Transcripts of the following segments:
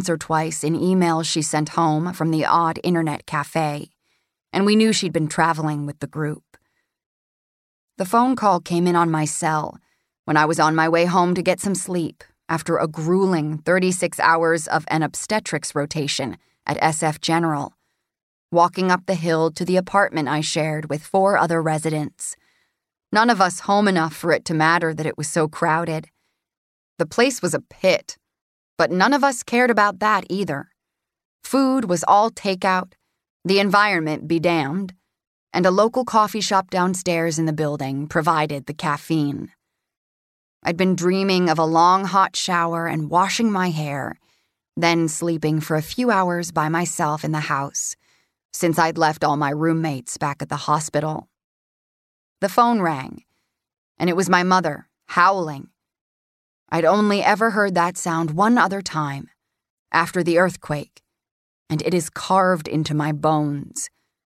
once or twice in emails she sent home from the odd internet cafe, and we knew she'd been traveling with the group. The phone call came in on my cell when I was on my way home to get some sleep after a grueling 36 hours of an obstetrics rotation at SF General, walking up the hill to the apartment I shared with 4 other residents. None of us home enough for it to matter that it was so crowded. The place was a pit, but none of us cared about that either. Food was all takeout, the environment be damned, and a local coffee shop downstairs in the building provided the caffeine. I'd been dreaming of a long hot shower and washing my hair, then sleeping for a few hours by myself in the house, since I'd left all my roommates back at the hospital. The phone rang, and it was my mother, howling. I'd only ever heard that sound one other time, after the earthquake, and it is carved into my bones.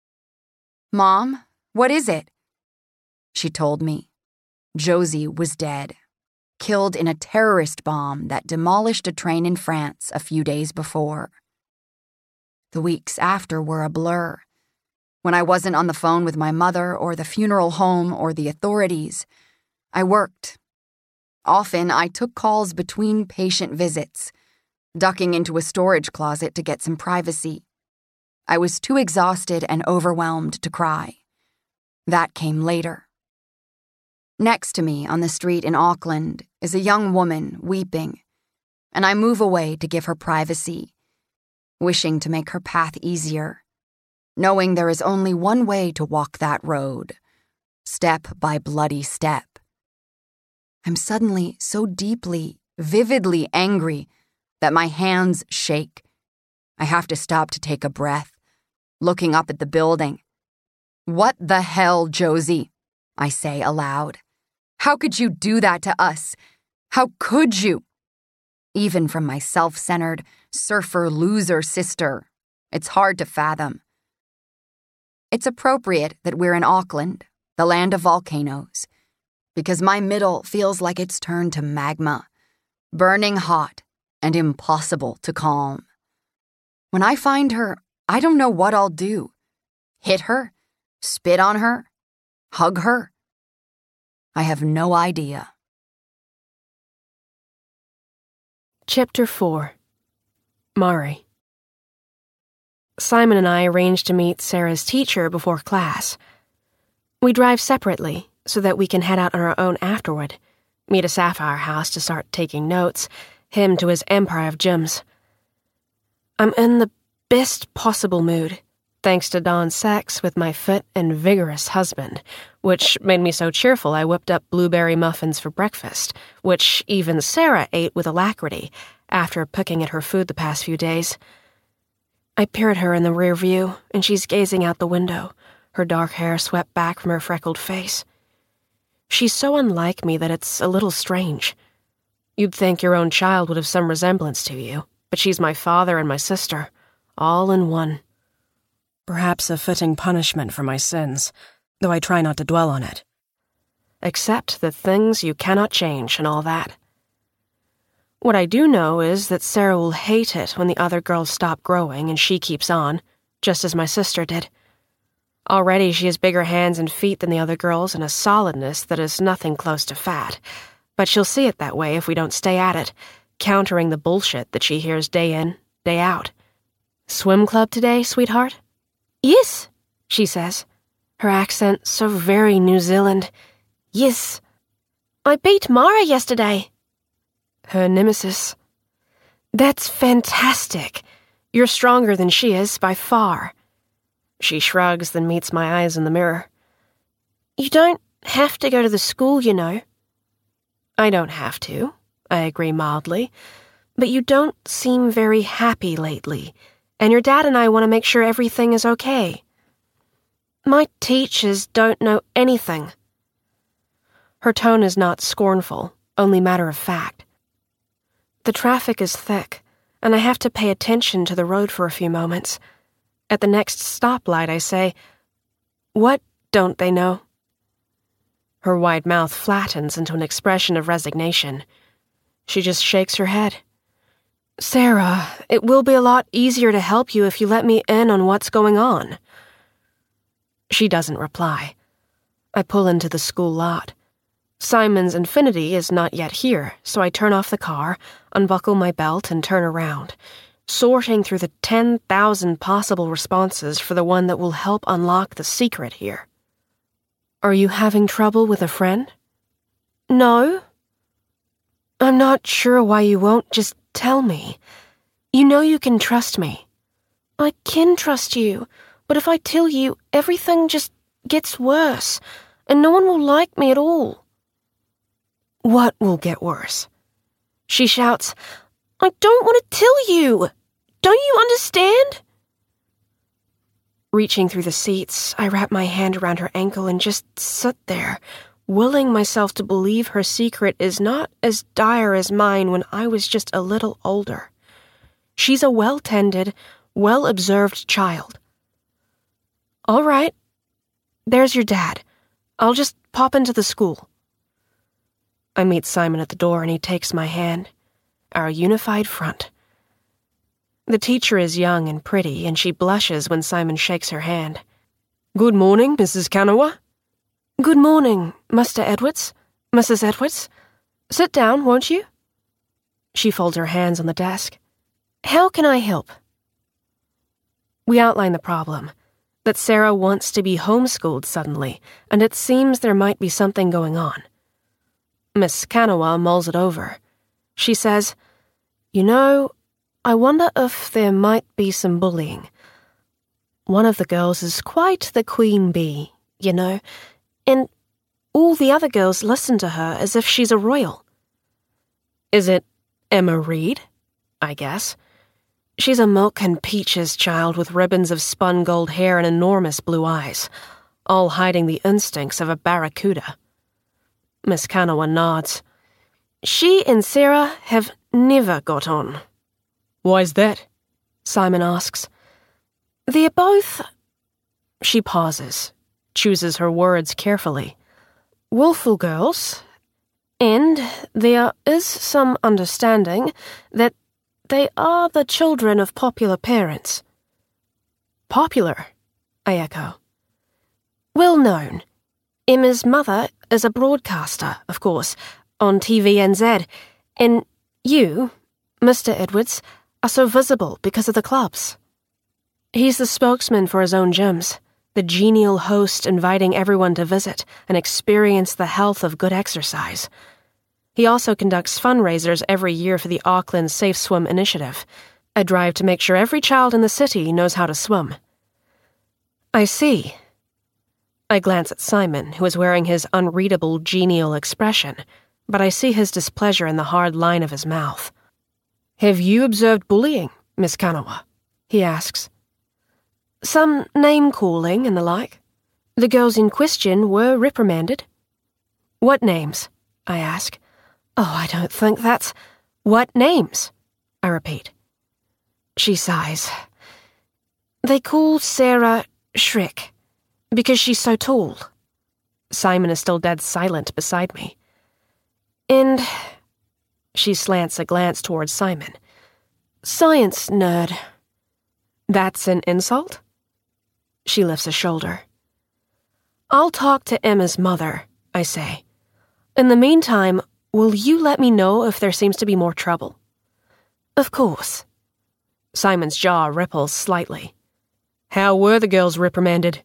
"Mom, what is it?" She told me. Josie was dead, killed in a terrorist bomb that demolished a train in France a few days before. The weeks after were a blur. When I wasn't on the phone with my mother or the funeral home or the authorities, I worked. Often, I took calls between patient visits, ducking into a storage closet to get some privacy. I was too exhausted and overwhelmed to cry. That came later. Next to me on the street in Auckland is a young woman weeping, and I move away to give her privacy, wishing to make her path easier, knowing there is only one way to walk that road, step by bloody step. I'm suddenly so deeply, vividly angry that my hands shake. I have to stop to take a breath, looking up at the building. "What the hell, Josie?" I say aloud. "How could you do that to us? How could you?" Even from my self-centered, surfer loser sister, it's hard to fathom. It's appropriate that we're in Auckland, the land of volcanoes, because my middle feels like it's turned to magma, burning hot and impossible to calm. When I find her, I don't know what I'll do. Hit her? Spit on her? Hug her? I have no idea. Chapter 4. Mari. Simon and I arranged to meet Sarah's teacher before class. We drive separately so that we can head out on our own afterward, meet at Sapphire House to start taking notes, him to his empire of gems. I'm in the best possible mood, thanks to Dawn's sex with my fit and vigorous husband, which made me so cheerful I whipped up blueberry muffins for breakfast, which even Sarah ate with alacrity after picking at her food the past few days. I peer at her in the rear view, and she's gazing out the window, her dark hair swept back from her freckled face. She's so unlike me that it's a little strange. You'd think your own child would have some resemblance to you, but she's my father and my sister, all in one. Perhaps a fitting punishment for my sins, though I try not to dwell on it. Accept the things you cannot change and all that. What I do know is that Sarah will hate it when the other girls stop growing and she keeps on, just as my sister did. Already she has bigger hands and feet than the other girls and a solidness that is nothing close to fat, but she'll see it that way if we don't stay at it, countering the bullshit that she hears day in, day out. "Swim club today, sweetheart?" "Yes," she says, her accent so very New Zealand. "Yes. I beat Mara yesterday." Her nemesis. "That's fantastic. You're stronger than she is, by far." She shrugs, then meets my eyes in the mirror. "You don't have to go to the school, you know." "I don't have to," I agree mildly, "but you don't seem very happy lately, and your dad and I want to make sure everything is okay." "My teachers don't know anything." Her tone is not scornful, only matter of fact. The traffic is thick, and I have to pay attention to the road for a few moments. At the next stoplight, I say, "What don't they know?" Her wide mouth flattens into an expression of resignation. She just shakes her head. Sarah, it will be a lot easier to help you if you let me in on what's going on. She doesn't reply. I pull into the school lot. Simon's Infiniti is not yet here, so I turn off the car, unbuckle my belt, and turn around, sorting through the 10,000 possible responses for the one that will help unlock the secret here. Are you having trouble with a friend? No. I'm not sure why you won't just tell me. You know you can trust me. I can trust you, but if I tell you, everything just gets worse, and no one will like me at all. What will get worse? She shouts, I don't want to tell you. Don't you understand? Reaching through the seats, I wrap my hand around her ankle and just sit there, willing myself to believe her secret is not as dire as mine when I was just a little older. She's a well-tended, well-observed child. All right. There's your dad. I'll just pop into the school. I meet Simon at the door and he takes my hand. Our unified front. The teacher is young and pretty, and she blushes when Simon shakes her hand. Good morning, Mrs. Kanawa. Good morning, Mr. Edwards. Mrs. Edwards. Sit down, won't you? She folds her hands on the desk. How can I help? We outline the problem, that Sarah wants to be homeschooled suddenly, and it seems there might be something going on. Miss Kanawa mulls it over. She says, You know, I wonder if there might be some bullying. One of the girls is quite the queen bee, you know, and all the other girls listen to her as if she's a royal. Is it Emma Reed? I guess. She's a milk and peaches child with ribbons of spun gold hair and enormous blue eyes, all hiding the instincts of a barracuda. Miss Kanawa nods. She and Sarah have never got on. Why's that? Simon asks. They're both... She pauses, chooses her words carefully. Willful girls, and there is some understanding that they are the children of popular parents. Popular, I echo. Well known. Emma's mother is a broadcaster, of course, on TVNZ, and you, Mr. Edwards, are so visible because of the clubs. He's the spokesman for his own gyms, the genial host inviting everyone to visit and experience the health of good exercise. He also conducts fundraisers every year for the Auckland Safe Swim Initiative, a drive to make sure every child in the city knows how to swim. I see. I glance at Simon, who is wearing his unreadable genial expression, but I see his displeasure in the hard line of his mouth. Have you observed bullying, Miss Kanawa? He asks. Some name-calling and the like. The girls in question were reprimanded. What names? I ask. Oh, I don't think that's... What names? I repeat. She sighs. They call Sarah Shrek, because she's so tall. Simon is still dead silent beside me. And... She slants a glance towards Simon. Science nerd. That's an insult? She lifts a shoulder. I'll talk to Emma's mother, I say. In the meantime, will you let me know if there seems to be more trouble? Of course. Simon's jaw ripples slightly. How were the girls reprimanded?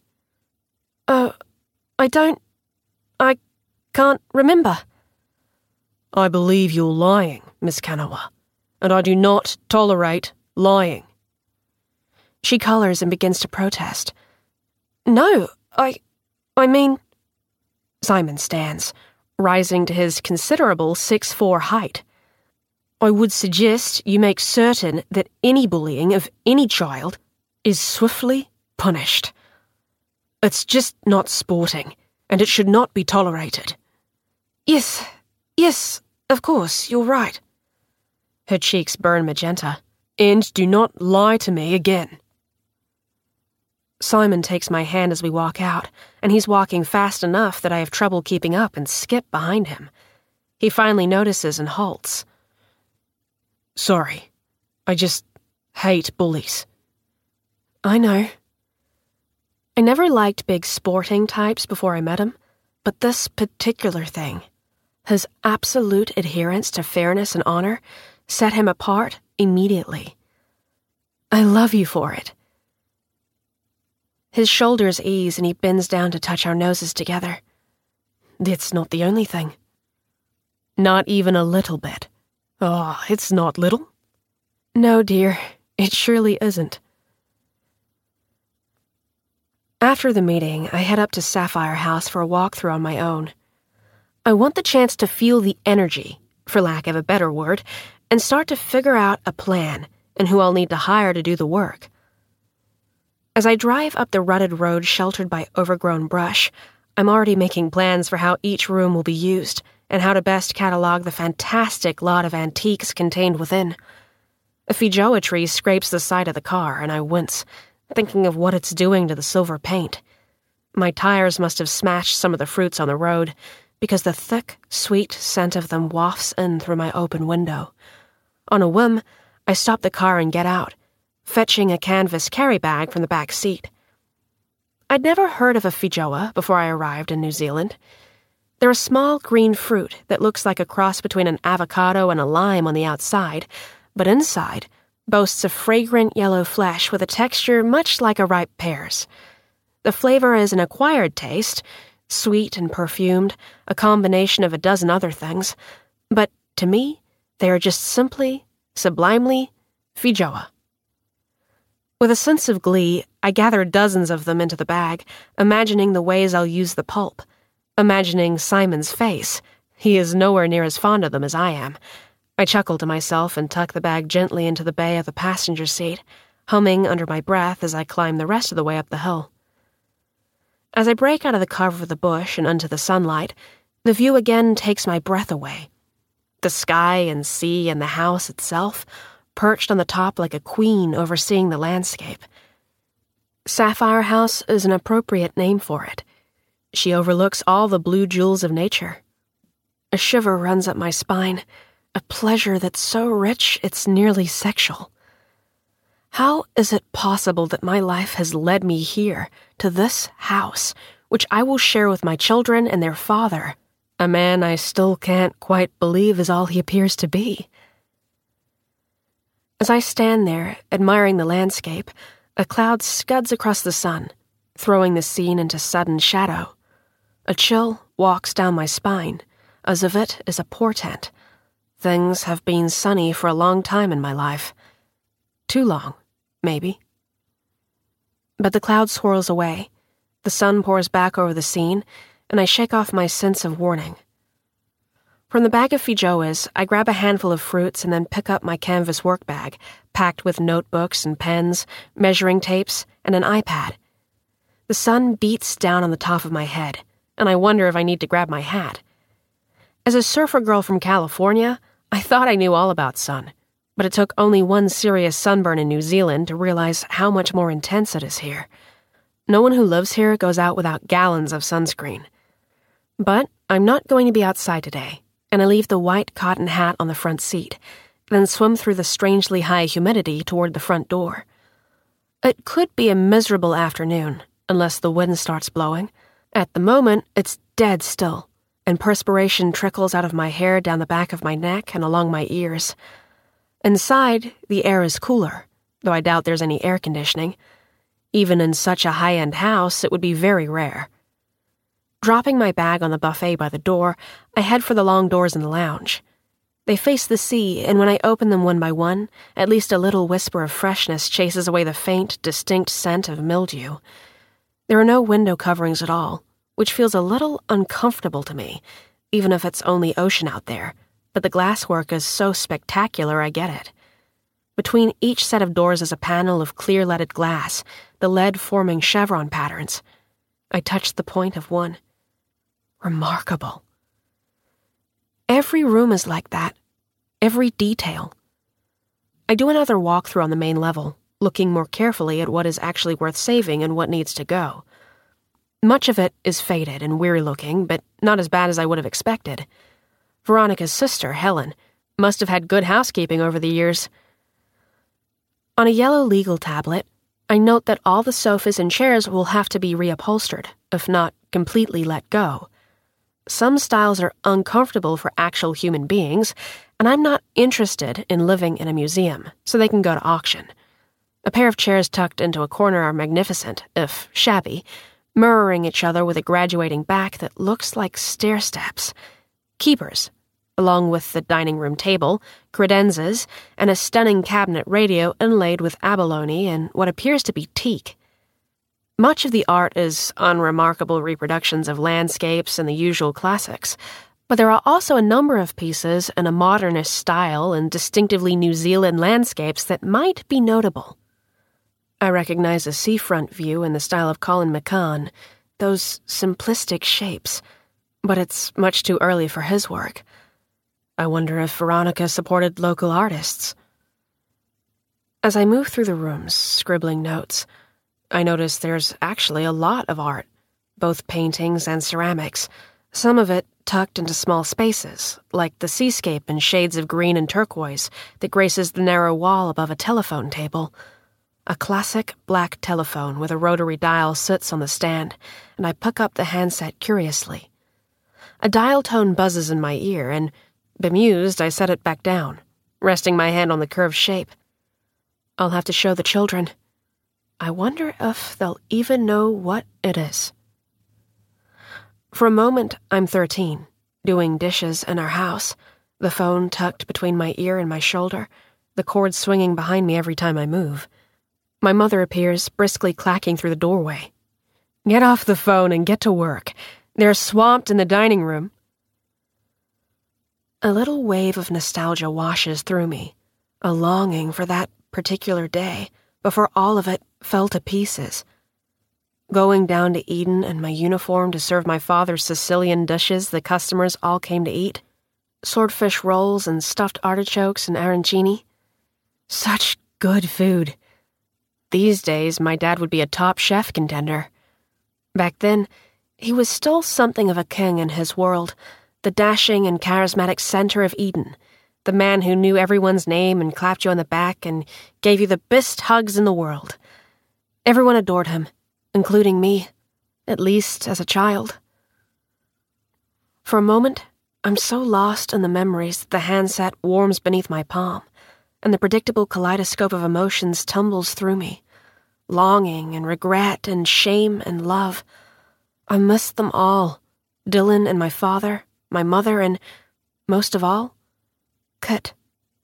I can't remember. I believe you're lying, Miss Kanawa, and I do not tolerate lying. She colors and begins to protest. No, I mean... Simon stands, rising to his considerable 6'4" height. I would suggest you make certain that any bullying of any child is swiftly punished. It's just not sporting, and it should not be tolerated. Yes, of course, you're right. Her cheeks burn magenta. And do not lie to me again. Simon takes my hand as we walk out, and he's walking fast enough that I have trouble keeping up and skip behind him. He finally notices and halts. Sorry, I just hate bullies. I know. I never liked big sporting types before I met him, but this particular thing, his absolute adherence to fairness and honor, set him apart immediately. I love you for it. His shoulders ease and he bends down to touch our noses together. It's not the only thing. Not even a little bit. Oh, it's not little. No, dear, it surely isn't. After the meeting, I head up to Sapphire House for a walkthrough on my own. I want the chance to feel the energy, for lack of a better word, and start to figure out a plan and who I'll need to hire to do the work. As I drive up the rutted road sheltered by overgrown brush, I'm already making plans for how each room will be used and how to best catalog the fantastic lot of antiques contained within. A feijoa tree scrapes the side of the car, and I wince, thinking of what it's doing to the silver paint. My tires must have smashed some of the fruits on the road, because the thick, sweet scent of them wafts in through my open window. On a whim, I stop the car and get out, fetching a canvas carry bag from the back seat. I'd never heard of a feijoa before I arrived in New Zealand. They're a small green fruit that looks like a cross between an avocado and a lime on the outside, but inside boasts of fragrant yellow flesh with a texture much like a ripe pear's. The flavor is an acquired taste, sweet and perfumed, a combination of a dozen other things, but to me, they are just simply, sublimely, feijoa. With a sense of glee, I gather dozens of them into the bag, imagining the ways I'll use the pulp, imagining Simon's face. He is nowhere near as fond of them as I am. I chuckle to myself and tuck the bag gently into the bay of the passenger seat, humming under my breath as I climb the rest of the way up the hill. As I break out of the cover of the bush and onto the sunlight, the view again takes my breath away. The sky and sea and the house itself, perched on the top like a queen overseeing the landscape. Sapphire House is an appropriate name for it. She overlooks all the blue jewels of nature. A shiver runs up my spine, a pleasure that's so rich it's nearly sexual. How is it possible that my life has led me here, to this house, which I will share with my children and their father, a man I still can't quite believe is all he appears to be? As I stand there, admiring the landscape, a cloud scuds across the sun, throwing the scene into sudden shadow. A chill walks down my spine, as if it is a portent. Things have been sunny for a long time in my life. Too long, maybe. But the cloud swirls away, the sun pours back over the scene, and I shake off my sense of warning. From the bag of feijoas, I grab a handful of fruits and then pick up my canvas work bag, packed with notebooks and pens, measuring tapes, and an iPad. The sun beats down on the top of my head, and I wonder if I need to grab my hat. As a surfer girl from California, I thought I knew all about sun, but it took only one serious sunburn in New Zealand to realize how much more intense it is here. No one who lives here goes out without gallons of sunscreen. But I'm not going to be outside today, and I leave the white cotton hat on the front seat, then swim through the strangely high humidity toward the front door. It could be a miserable afternoon, unless the wind starts blowing. At the moment, it's dead still, and perspiration trickles out of my hair down the back of my neck and along my ears. Inside, the air is cooler, though I doubt there's any air conditioning. Even in such a high-end house, it would be very rare. Dropping my bag on the buffet by the door, I head for the long doors in the lounge. They face the sea, and when I open them one by one, at least a little whisper of freshness chases away the faint, distinct scent of mildew. There are no window coverings at all, which feels a little uncomfortable to me, even if it's only ocean out there, but the glasswork is so spectacular I get it. Between each set of doors is a panel of clear-leaded glass, the lead forming chevron patterns. I touch the point of one. Remarkable. Every room is like that. Every detail. I do another walkthrough on the main level, looking more carefully at what is actually worth saving and what needs to go. Much of it is faded and weary-looking, but not as bad as I would have expected. Veronica's sister, Helen, must have had good housekeeping over the years. On a yellow legal tablet, I note that all the sofas and chairs will have to be reupholstered, if not completely let go. Some styles are uncomfortable for actual human beings, and I'm not interested in living in a museum, so they can go to auction. A pair of chairs tucked into a corner are magnificent, if shabby, mirroring each other with a graduating back that looks like stair steps. Keepers, along with the dining room table, credenzas, and a stunning cabinet radio inlaid with abalone and what appears to be teak. Much of the art is unremarkable reproductions of landscapes and the usual classics, but there are also a number of pieces in a modernist style and distinctively New Zealand landscapes that might be notable. I recognize a seafront view in the style of Colin McCann, those simplistic shapes, but it's much too early for his work. I wonder if Veronica supported local artists. As I move through the rooms, scribbling notes, I notice there's actually a lot of art, both paintings and ceramics, some of it tucked into small spaces, like the seascape in shades of green and turquoise that graces the narrow wall above a telephone table. A classic black telephone with a rotary dial sits on the stand, and I pick up the handset curiously. A dial tone buzzes in my ear, and, bemused, I set it back down, resting my hand on the curved shape. I'll have to show the children. I wonder if they'll even know what it is. For a moment, I'm 13, doing dishes in our house, the phone tucked between my ear and my shoulder, the cord swinging behind me every time I move. My mother appears, briskly clacking through the doorway. "Get off the phone and get to work. They're swamped in the dining room." A little wave of nostalgia washes through me, a longing for that particular day, before all of it fell to pieces. Going down to Eden in my uniform to serve my father's Sicilian dishes the customers all came to eat. Swordfish rolls and stuffed artichokes and arancini. Such good food. These days, my dad would be a top chef contender. Back then, he was still something of a king in his world, the dashing and charismatic center of Eden, the man who knew everyone's name and clapped you on the back and gave you the best hugs in the world. Everyone adored him, including me, at least as a child. For a moment, I'm so lost in the memories that the handset warms beneath my palm, and the predictable kaleidoscope of emotions tumbles through me. Longing and regret and shame and love. I miss them all. Dylan and my father, my mother, and, most of all, Kit.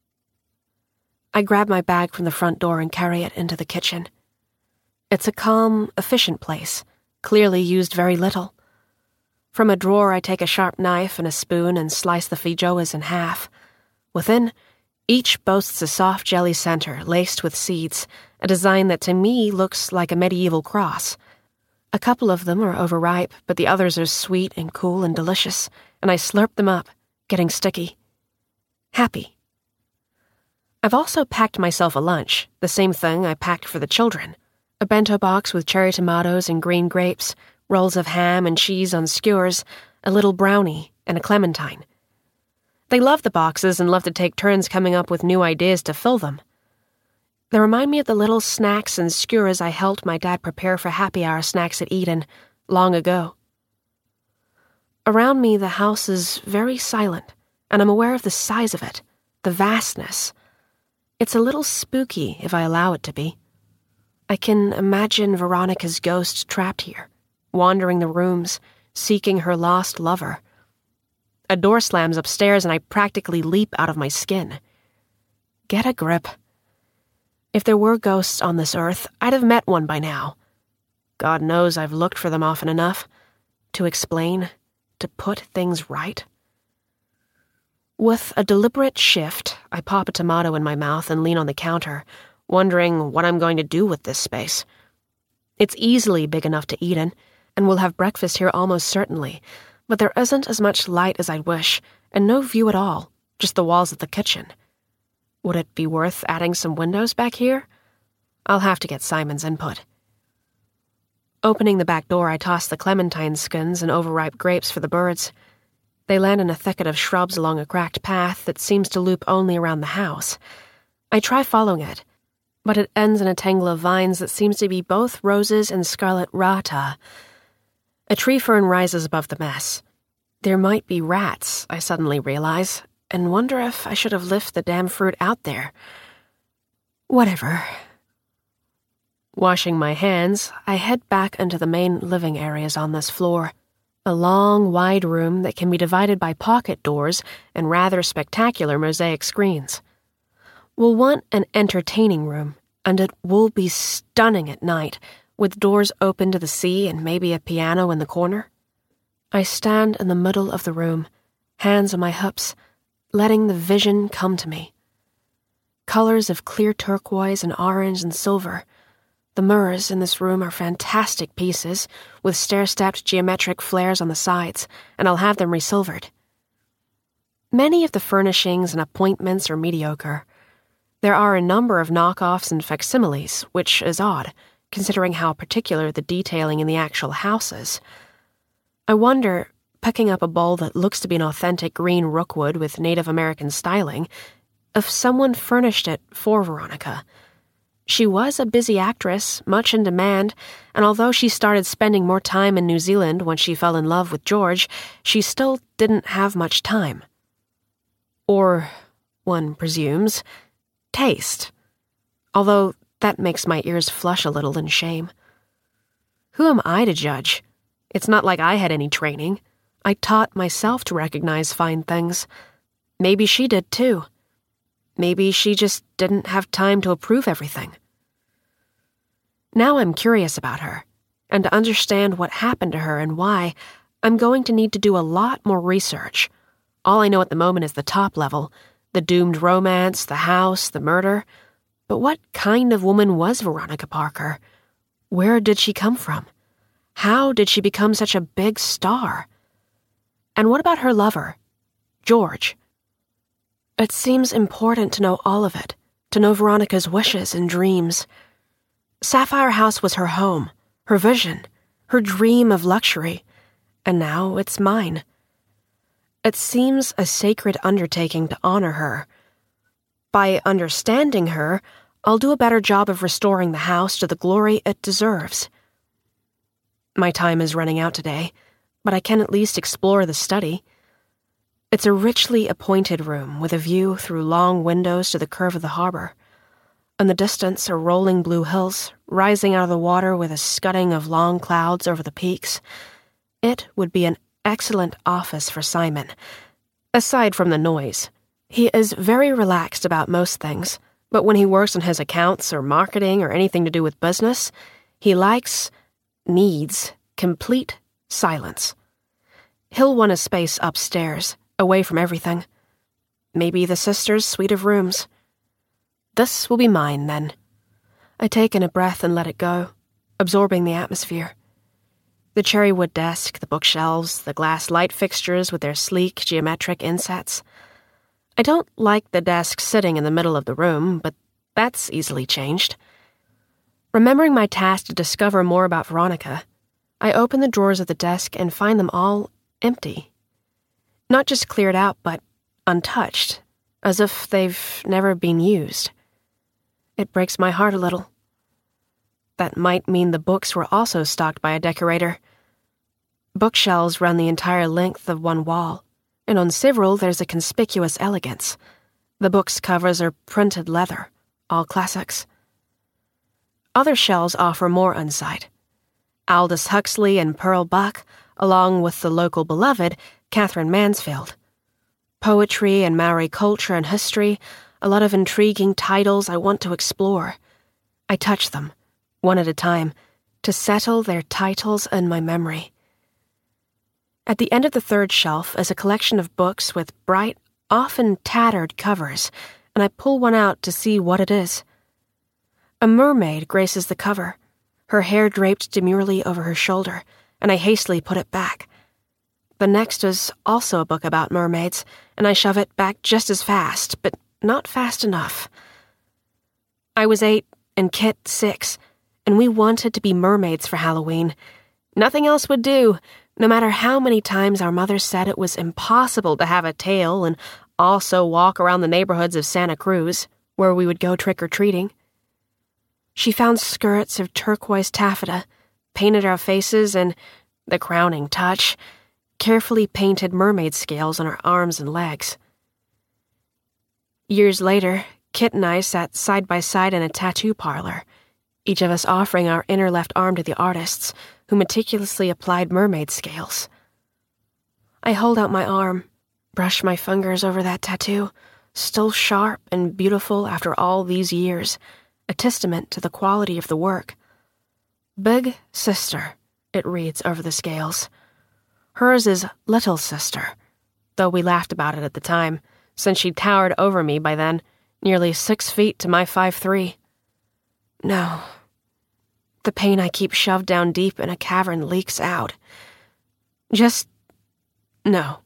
I grab my bag from the front door and carry it into the kitchen. It's a calm, efficient place, clearly used very little. From a drawer, I take a sharp knife and a spoon and slice the feijoas in half. Within, each boasts a soft jelly center laced with seeds, a design that to me looks like a medieval cross. A couple of them are overripe, but the others are sweet and cool and delicious, and I slurp them up, getting sticky. Happy. I've also packed myself a lunch, the same thing I packed for the children. A bento box with cherry tomatoes and green grapes, rolls of ham and cheese on skewers, a little brownie, and a clementine. They love the boxes and love to take turns coming up with new ideas to fill them. They remind me of the little snacks and skewers I helped my dad prepare for happy hour snacks at Eden long ago. Around me, the house is very silent, and I'm aware of the size of it, the vastness. It's a little spooky if I allow it to be. I can imagine Veronica's ghost trapped here, wandering the rooms, seeking her lost lover. A door slams upstairs and I practically leap out of my skin. Get a grip. If there were ghosts on this earth, I'd have met one by now. God knows I've looked for them often enough. To explain, to put things right. With a deliberate shift, I pop a tomato in my mouth and lean on the counter, wondering what I'm going to do with this space. It's easily big enough to eat in, and we'll have breakfast here almost certainly, but there isn't as much light as I'd wish, and no view at all, just the walls of the kitchen. Would it be worth adding some windows back here? I'll have to get Simon's input. Opening the back door, I toss the clementine skins and overripe grapes for the birds. They land in a thicket of shrubs along a cracked path that seems to loop only around the house. I try following it, but it ends in a tangle of vines that seems to be both roses and scarlet rata. A tree fern rises above the mess. There might be rats, I suddenly realize, and wonder if I should have left the damn fruit out there. Whatever. Washing my hands, I head back into the main living areas on this floor. A long, wide room that can be divided by pocket doors and rather spectacular mosaic screens. We'll want an entertaining room, and it will be stunning at night, with doors open to the sea and maybe a piano in the corner. I stand in the middle of the room, hands on my hips, letting the vision come to me. Colors of clear turquoise and orange and silver. The mirrors in this room are fantastic pieces, with stair-stepped geometric flares on the sides, and I'll have them resilvered. Many of the furnishings and appointments are mediocre. There are a number of knockoffs and facsimiles, which is odd, considering how particular the detailing in the actual house is. I wonder, picking up a bowl that looks to be an authentic green rookwood with Native American styling, if someone furnished it for Veronica. She was a busy actress, much in demand, and although she started spending more time in New Zealand when she fell in love with George, she still didn't have much time. Or, one presumes, taste. Although that makes my ears flush a little in shame. Who am I to judge? It's not like I had any training. I taught myself to recognize fine things. Maybe she did too. Maybe she just didn't have time to approve everything. Now I'm curious about her, and to understand what happened to her and why, I'm going to need to do a lot more research. All I know at the moment is the top level, the doomed romance, the house, the murder. But what kind of woman was Veronica Parker? Where did she come from? How did she become such a big star? And what about her lover, George? It seems important to know all of it, to know Veronica's wishes and dreams. Sapphire House was her home, her vision, her dream of luxury, and now it's mine. It seems a sacred undertaking to honor her. By understanding her, I'll do a better job of restoring the house to the glory it deserves. My time is running out today, but I can at least explore the study. It's a richly appointed room with a view through long windows to the curve of the harbor. In the distance are rolling blue hills, rising out of the water with a scudding of long clouds over the peaks. It would be an excellent office for Simon, aside from the noise. He is very relaxed about most things, but when he works on his accounts or marketing or anything to do with business, he needs complete silence. He'll want a space upstairs, away from everything. Maybe the sisters' suite of rooms. This will be mine, then. I take in a breath and let it go, absorbing the atmosphere. The cherry wood desk, the bookshelves, the glass light fixtures with their sleek, geometric insets. I don't like the desk sitting in the middle of the room, but that's easily changed. Remembering my task to discover more about Veronica, I open the drawers of the desk and find them all empty. Not just cleared out, but untouched, as if they've never been used. It breaks my heart a little. That might mean the books were also stocked by a decorator. Bookshelves run the entire length of one wall, and on several there's a conspicuous elegance. The books' covers are printed leather, all classics. Other shelves offer more insight. Aldous Huxley and Pearl Buck, along with the local beloved, Catherine Mansfield. Poetry and Maori culture and history, a lot of intriguing titles I want to explore. I touch them, one at a time, to settle their titles in my memory. At the end of the third shelf is a collection of books with bright, often tattered covers, and I pull one out to see what it is. A mermaid graces the cover, her hair draped demurely over her shoulder, and I hastily put it back. The next is also a book about mermaids, and I shove it back just as fast, but not fast enough. I was 8 and Kit 6, and we wanted to be mermaids for Halloween. Nothing else would do, no matter how many times our mother said it was impossible to have a tail and also walk around the neighborhoods of Santa Cruz, where we would go trick-or-treating. She found skirts of turquoise taffeta, painted our faces, and, the crowning touch, carefully painted mermaid scales on our arms and legs. Years later, Kit and I sat side by side in a tattoo parlor, each of us offering our inner left arm to the artists, who meticulously applied mermaid scales. I hold out my arm, brush my fingers over that tattoo, still sharp and beautiful after all these years, a testament to the quality of the work. Big Sister, it reads over the scales. Hers is Little Sister, though we laughed about it at the time, since she towered over me by then, nearly 6 feet to my 5'3". No. The pain I keep shoved down deep in a cavern leaks out. No.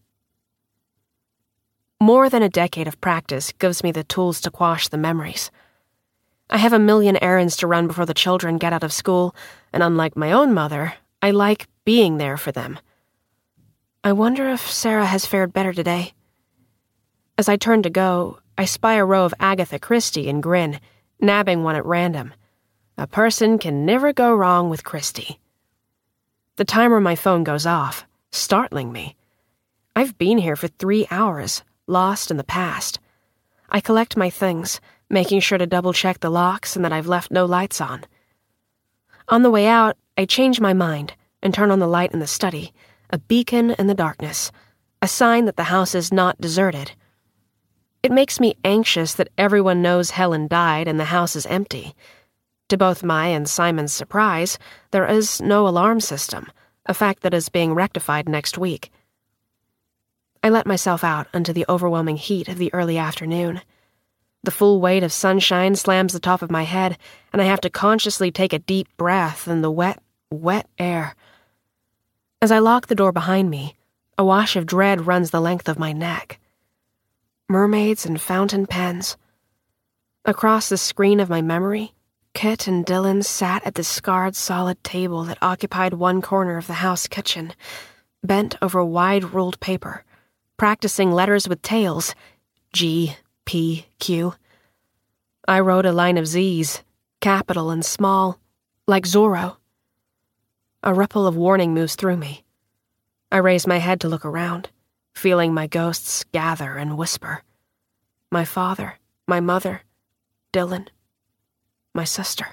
More than a decade of practice gives me the tools to quash the memories. I have a million errands to run before the children get out of school, and unlike my own mother, I like being there for them. I wonder if Sarah has fared better today. As I turn to go, I spy a row of Agatha Christie and grin, nabbing one at random. A person can never go wrong with Christie. The timer on my phone goes off, startling me. I've been here for 3 hours, lost in the past. I collect my things, making sure to double-check the locks and that I've left no lights on. On the way out, I change my mind and turn on the light in the study, a beacon in the darkness, a sign that the house is not deserted. It makes me anxious that everyone knows Helen died and the house is empty. To both my and Simon's surprise, there is no alarm system, a fact that is being rectified next week. I let myself out into the overwhelming heat of the early afternoon. The full weight of sunshine slams the top of my head, and I have to consciously take a deep breath in the wet, wet air. As I lock the door behind me, a wash of dread runs the length of my neck. Mermaids and fountain pens. Across the screen of my memory, Kit and Dylan sat at the scarred solid table that occupied one corner of the house kitchen, bent over wide-ruled paper, practicing letters with tails, G, P, Q. I wrote a line of Z's, capital and small, like Zorro. A ripple of warning moves through me. I raise my head to look around, feeling my ghosts gather and whisper. My father, my mother, Dylan, my sister.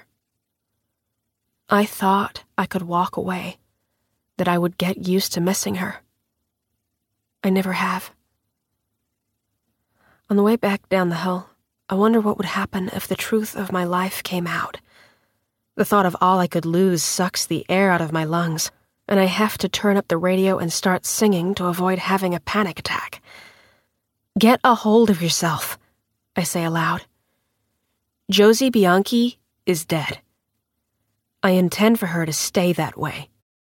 I thought I could walk away, that I would get used to missing her. I never have. On the way back down the hill, I wonder what would happen if the truth of my life came out. The thought of all I could lose sucks the air out of my lungs, and I have to turn up the radio and start singing to avoid having a panic attack. Get a hold of yourself, I say aloud. Josie Bianchi is dead. I intend for her to stay that way.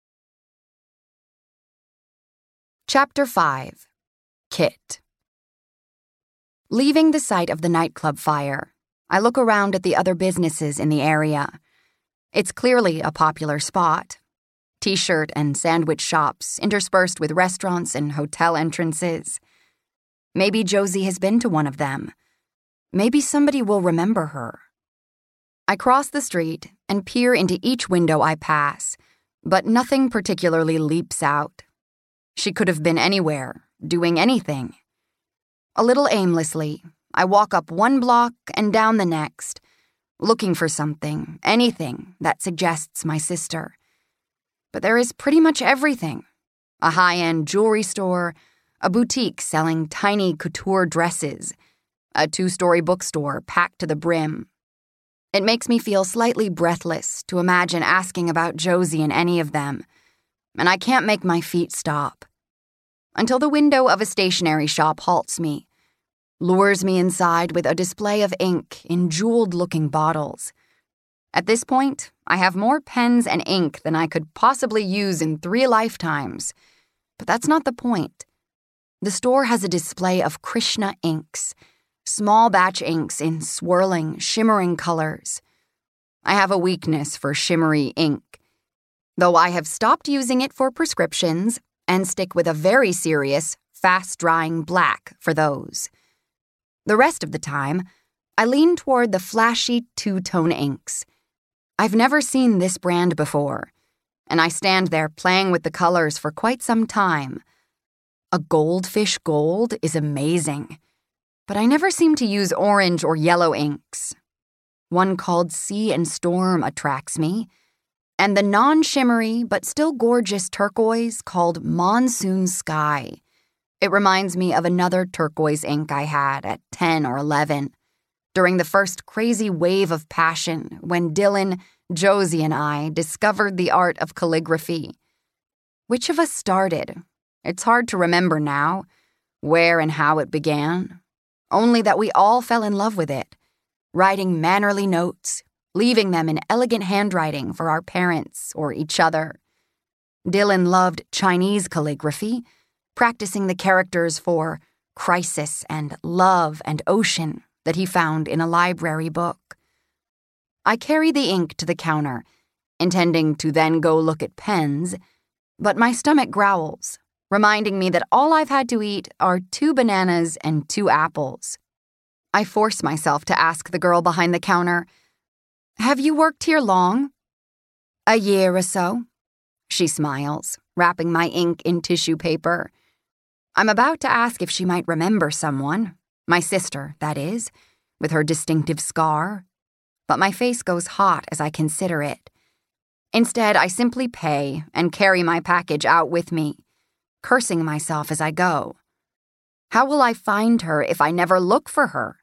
Chapter 5. Kit. Leaving the site of the nightclub fire, I look around at the other businesses in the area. It's clearly a popular spot. T-shirt and sandwich shops interspersed with restaurants and hotel entrances. Maybe Josie has been to one of them. Maybe somebody will remember her. I cross the street and peer into each window I pass, but nothing particularly leaps out. She could have been anywhere, doing anything. A little aimlessly, I walk up one block and down the next, looking for something, anything that suggests my sister. But there is pretty much everything. A high-end jewelry store, a boutique selling tiny couture dresses, a 2-story bookstore packed to the brim. It makes me feel slightly breathless to imagine asking about Josie in any of them, and I can't make my feet stop. Until the window of a stationery shop halts me, lures me inside with a display of ink in jeweled-looking bottles. At this point, I have more pens and ink than I could possibly use in 3 lifetimes. But that's not the point. The store has a display of Krishna inks, small batch inks in swirling, shimmering colors. I have a weakness for shimmery ink, though I have stopped using it for prescriptions and stick with a very serious, fast-drying black for those. The rest of the time, I lean toward the flashy 2-tone inks, I've never seen this brand before, and I stand there playing with the colors for quite some time. A goldfish gold is amazing, but I never seem to use orange or yellow inks. One called Sea and Storm attracts me, and the non-shimmery but still gorgeous turquoise called Monsoon Sky. It reminds me of another turquoise ink I had at 10 or 11, during the first crazy wave of passion when Dylan, Josie, and I discovered the art of calligraphy. Which of us started? It's hard to remember now, where and how it began. Only that we all fell in love with it, writing mannerly notes, leaving them in elegant handwriting for our parents or each other. Dylan loved Chinese calligraphy, practicing the characters for crisis and love and ocean that he found in a library book. I carry the ink to the counter, intending to then go look at pens, but my stomach growls, reminding me that all I've had to eat are 2 bananas and 2 apples. I force myself to ask the girl behind the counter, "Have you worked here long?" "A year or so." She smiles, wrapping my ink in tissue paper. I'm about to ask if she might remember someone, my sister, that is, with her distinctive scar, but my face goes hot as I consider it. Instead, I simply pay and carry my package out with me, cursing myself as I go. How will I find her if I never look for her?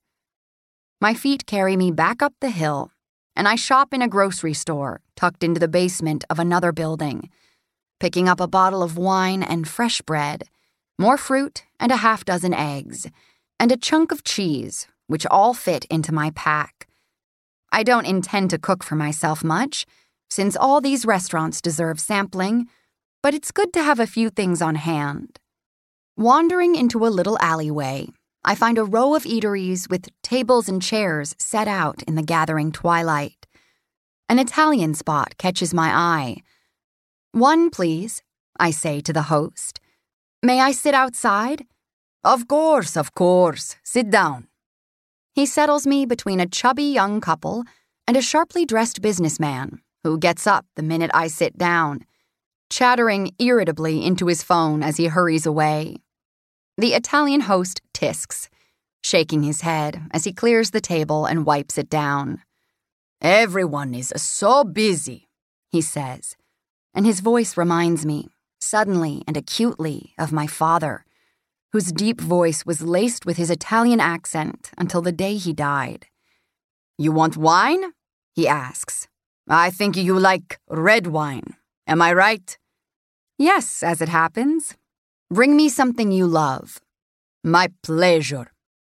My feet carry me back up the hill, and I shop in a grocery store tucked into the basement of another building, picking up a bottle of wine and fresh bread, more fruit and a half-dozen eggs, and a chunk of cheese, which all fit into my pack. I don't intend to cook for myself much, since all these restaurants deserve sampling, but it's good to have a few things on hand. Wandering into a little alleyway, I find a row of eateries with tables and chairs set out in the gathering twilight. An Italian spot catches my eye. "One, please," I say to the host. "May I sit outside?" Of course, sit down." He settles me between a chubby young couple and a sharply dressed businessman who gets up the minute I sit down, chattering irritably into his phone as he hurries away. The Italian host tisks, shaking his head as he clears the table and wipes it down. "Everyone is so busy," he says, and his voice reminds me, suddenly and acutely, of my father, whose deep voice was laced with his Italian accent until the day he died. "You want wine?" he asks. "I think you like red wine. Am I right?" "Yes, as it happens. Bring me something you love." "My pleasure."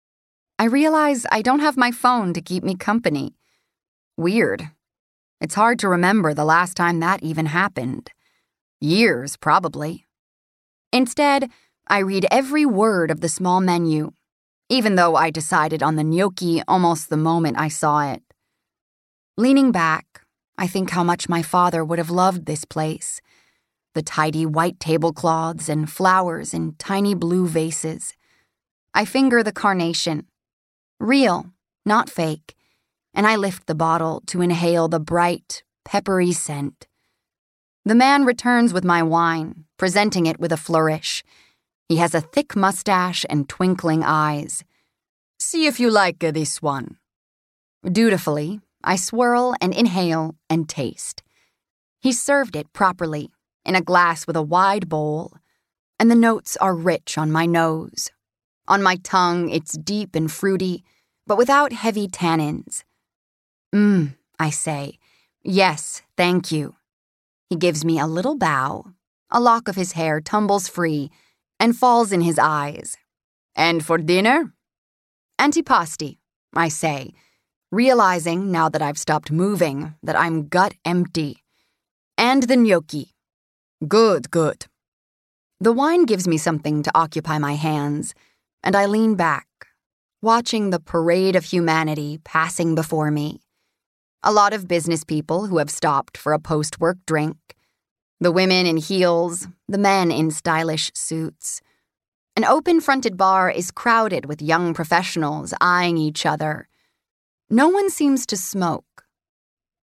I realize I don't have my phone to keep me company. Weird. It's hard to remember the last time that even happened. Years, probably. Instead, I read every word of the small menu, even though I decided on the gnocchi almost the moment I saw it. Leaning back, I think how much my father would have loved this place. The tidy white tablecloths and flowers in tiny blue vases. I finger the carnation. Real, not fake, and I lift the bottle to inhale the bright, peppery scent. The man returns with my wine, presenting it with a flourish. He has a thick mustache and twinkling eyes. "See if you like this one." Dutifully, I swirl and inhale and taste. He served it properly, in a glass with a wide bowl, and the notes are rich on my nose. On my tongue, it's deep and fruity, but without heavy tannins. I say. "Yes, thank you." He gives me a little bow. A lock of his hair tumbles free and falls in his eyes. "And for dinner?" "Antipasti," I say, realizing now that I've stopped moving that I'm gut empty. "And the gnocchi." Good. The wine gives me something to occupy my hands, and I lean back, watching the parade of humanity passing before me. A lot of business people who have stopped for a post-work drink. The women in heels, the men in stylish suits. An open-fronted bar is crowded with young professionals eyeing each other. No one seems to smoke.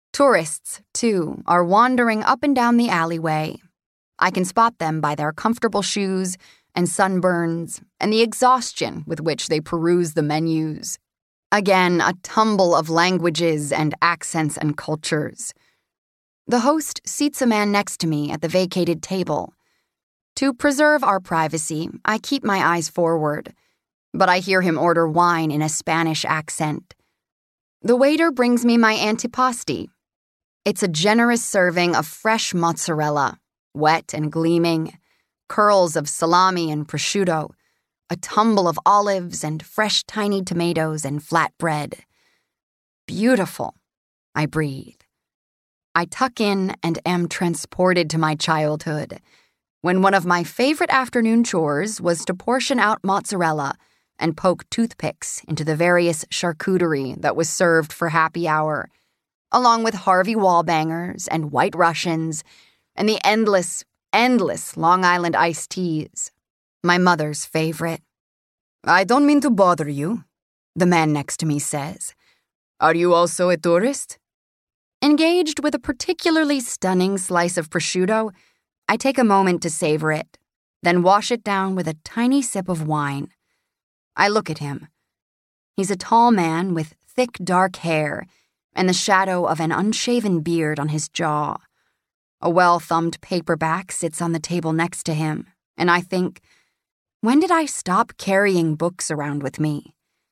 Tourists, too, are wandering up and down the alleyway. I can spot them by their comfortable shoes and sunburns and the exhaustion with which they peruse the menus. Again, a tumble of languages and accents and cultures. The host seats a man next to me at the vacated table. To preserve our privacy, I keep my eyes forward, but I hear him order wine in a Spanish accent. The waiter brings me my antipasti. It's a generous serving of fresh mozzarella, wet and gleaming, curls of salami and prosciutto, a tumble of olives and fresh tiny tomatoes and flatbread. Beautiful, I breathe. I tuck in and am transported to my childhood, when one of my favorite afternoon chores was to portion out mozzarella and poke toothpicks into the various charcuterie that was served for happy hour, along with Harvey Wallbangers and White Russians and the endless Long Island iced teas, my mother's favorite. "I don't mean to bother you," the man next to me says. "Are you also a tourist?" Engaged with a particularly stunning slice of prosciutto, I take a moment to savor it, then wash it down with a tiny sip of wine. I look at him. He's a tall man with thick dark hair and the shadow of an unshaven beard on his jaw. A well-thumbed paperback sits on the table next to him, and I think, when did I stop carrying books around with me?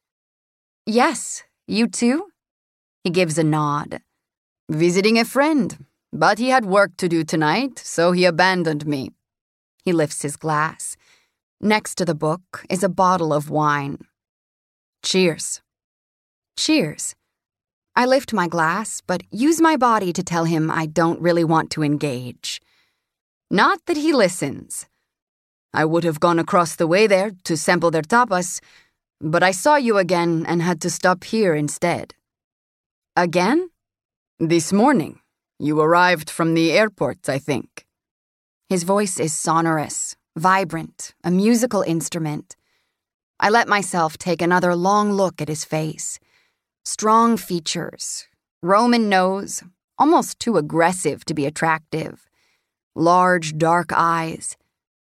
"Yes, you too?" He gives a nod. "Visiting a friend, but he had work to do tonight, so he abandoned me." He lifts his glass. Next to the book is a bottle of wine. "Cheers." "Cheers." I lift my glass, but use my body to tell him I don't really want to engage. Not that he listens. "I would have gone across the way there to sample their tapas, but I saw you again and had to stop here instead." "Again?" "This morning. You arrived from the airport, I think." His voice is sonorous, vibrant, a musical instrument. I let myself take another long look at his face. Strong features, Roman nose, almost too aggressive to be attractive, large, dark eyes.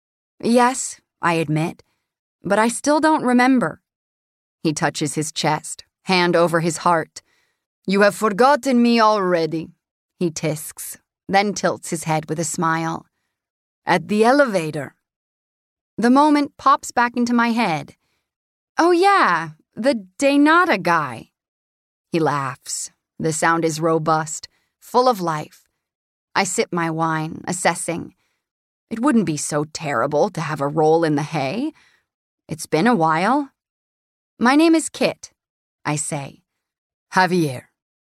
"Yes," I admit, "but I still don't remember." He touches his chest, hand over his heart. "You have forgotten me already," he tisks, then tilts his head with a smile. "At the elevator." The moment pops back into my head. "Oh yeah, the Daynata guy." He laughs. The sound is robust, full of life. I sip my wine, assessing. It wouldn't be so terrible to have a roll in the hay. It's been a while. "My name is Kit," I say. "Javier."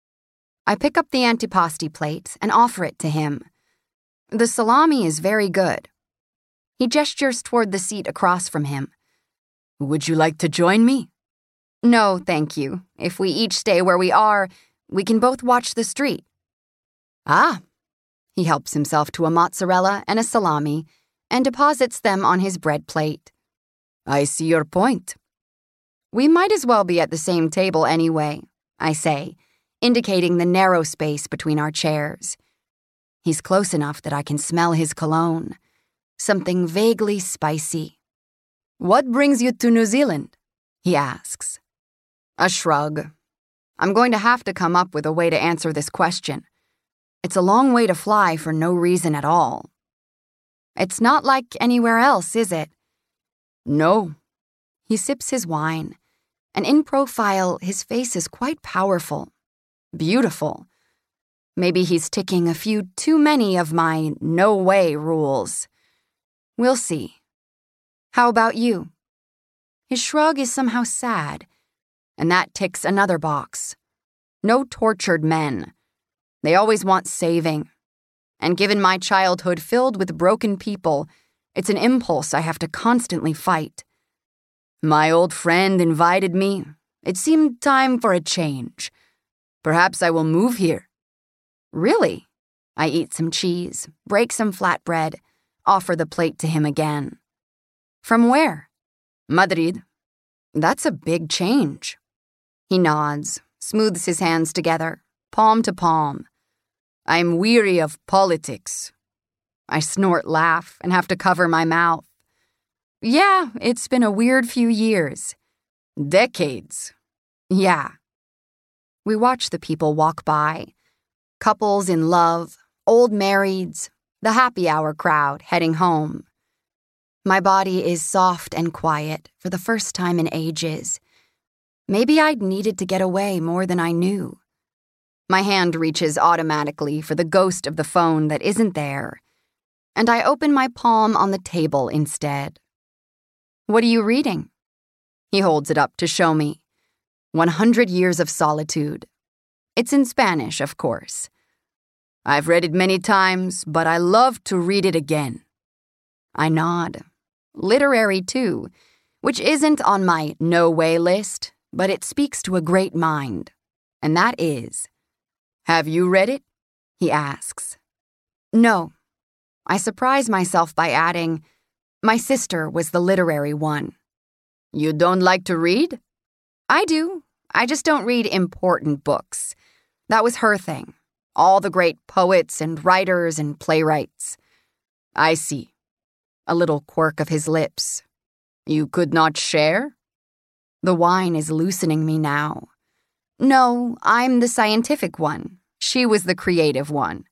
I pick up the antipasti plate and offer it to him. The salami is very good. He gestures toward the seat across from him. "Would you like to join me?" "No, thank you. If we each stay where we are, we can both watch the street." "Ah." He helps himself to a mozzarella and a salami and deposits them on his bread plate. "I see your point." "We might as well be at the same table anyway," I say, indicating the narrow space between our chairs. He's close enough that I can smell his cologne, something vaguely spicy. "What brings you to New Zealand?" he asks. A shrug. I'm going to have to come up with a way to answer this question. It's a long way to fly for no reason at all. "It's not like anywhere else, is it?" "No." He sips his wine, and in profile, his face is quite powerful. Beautiful. Maybe he's ticking a few too many of my no way rules. We'll see. "How about you?" His shrug is somehow sad, and that ticks another box. No tortured men. They always want saving. And given my childhood filled with broken people, it's an impulse I have to constantly fight. "My old friend invited me. It seemed time for a change. Perhaps I will move here." "Really?" I eat some cheese, break some flatbread, offer the plate to him again. "From where?" "Madrid." "That's a big change." He nods, smooths his hands together, palm to palm. I'm weary of politics. I laugh, and have to cover my mouth. Yeah, it's been a weird few years. Decades. Yeah. We watch the people walk by. Couples in love, old marrieds, the happy hour crowd heading home. My body is soft and quiet for the first time in ages. Maybe I'd needed to get away more than I knew. My hand reaches automatically for the ghost of the phone that isn't there, and I open my palm on the table instead. What are you reading? He holds it up to show me. 100 Years of Solitude. It's in Spanish, of course. I've read it many times, but I love to read it again. I nod. Literary, too, which isn't on my no-way list, but it speaks to a great mind, and that is... Have you read it? He asks. No. I surprise myself by adding, my sister was the literary one. You don't like to read? I do. I just don't read important books. That was her thing. All the great poets and writers and playwrights. I see. A little quirk of his lips. You could not share? The wine is loosening me now. No, I'm the scientific one. She was the creative one.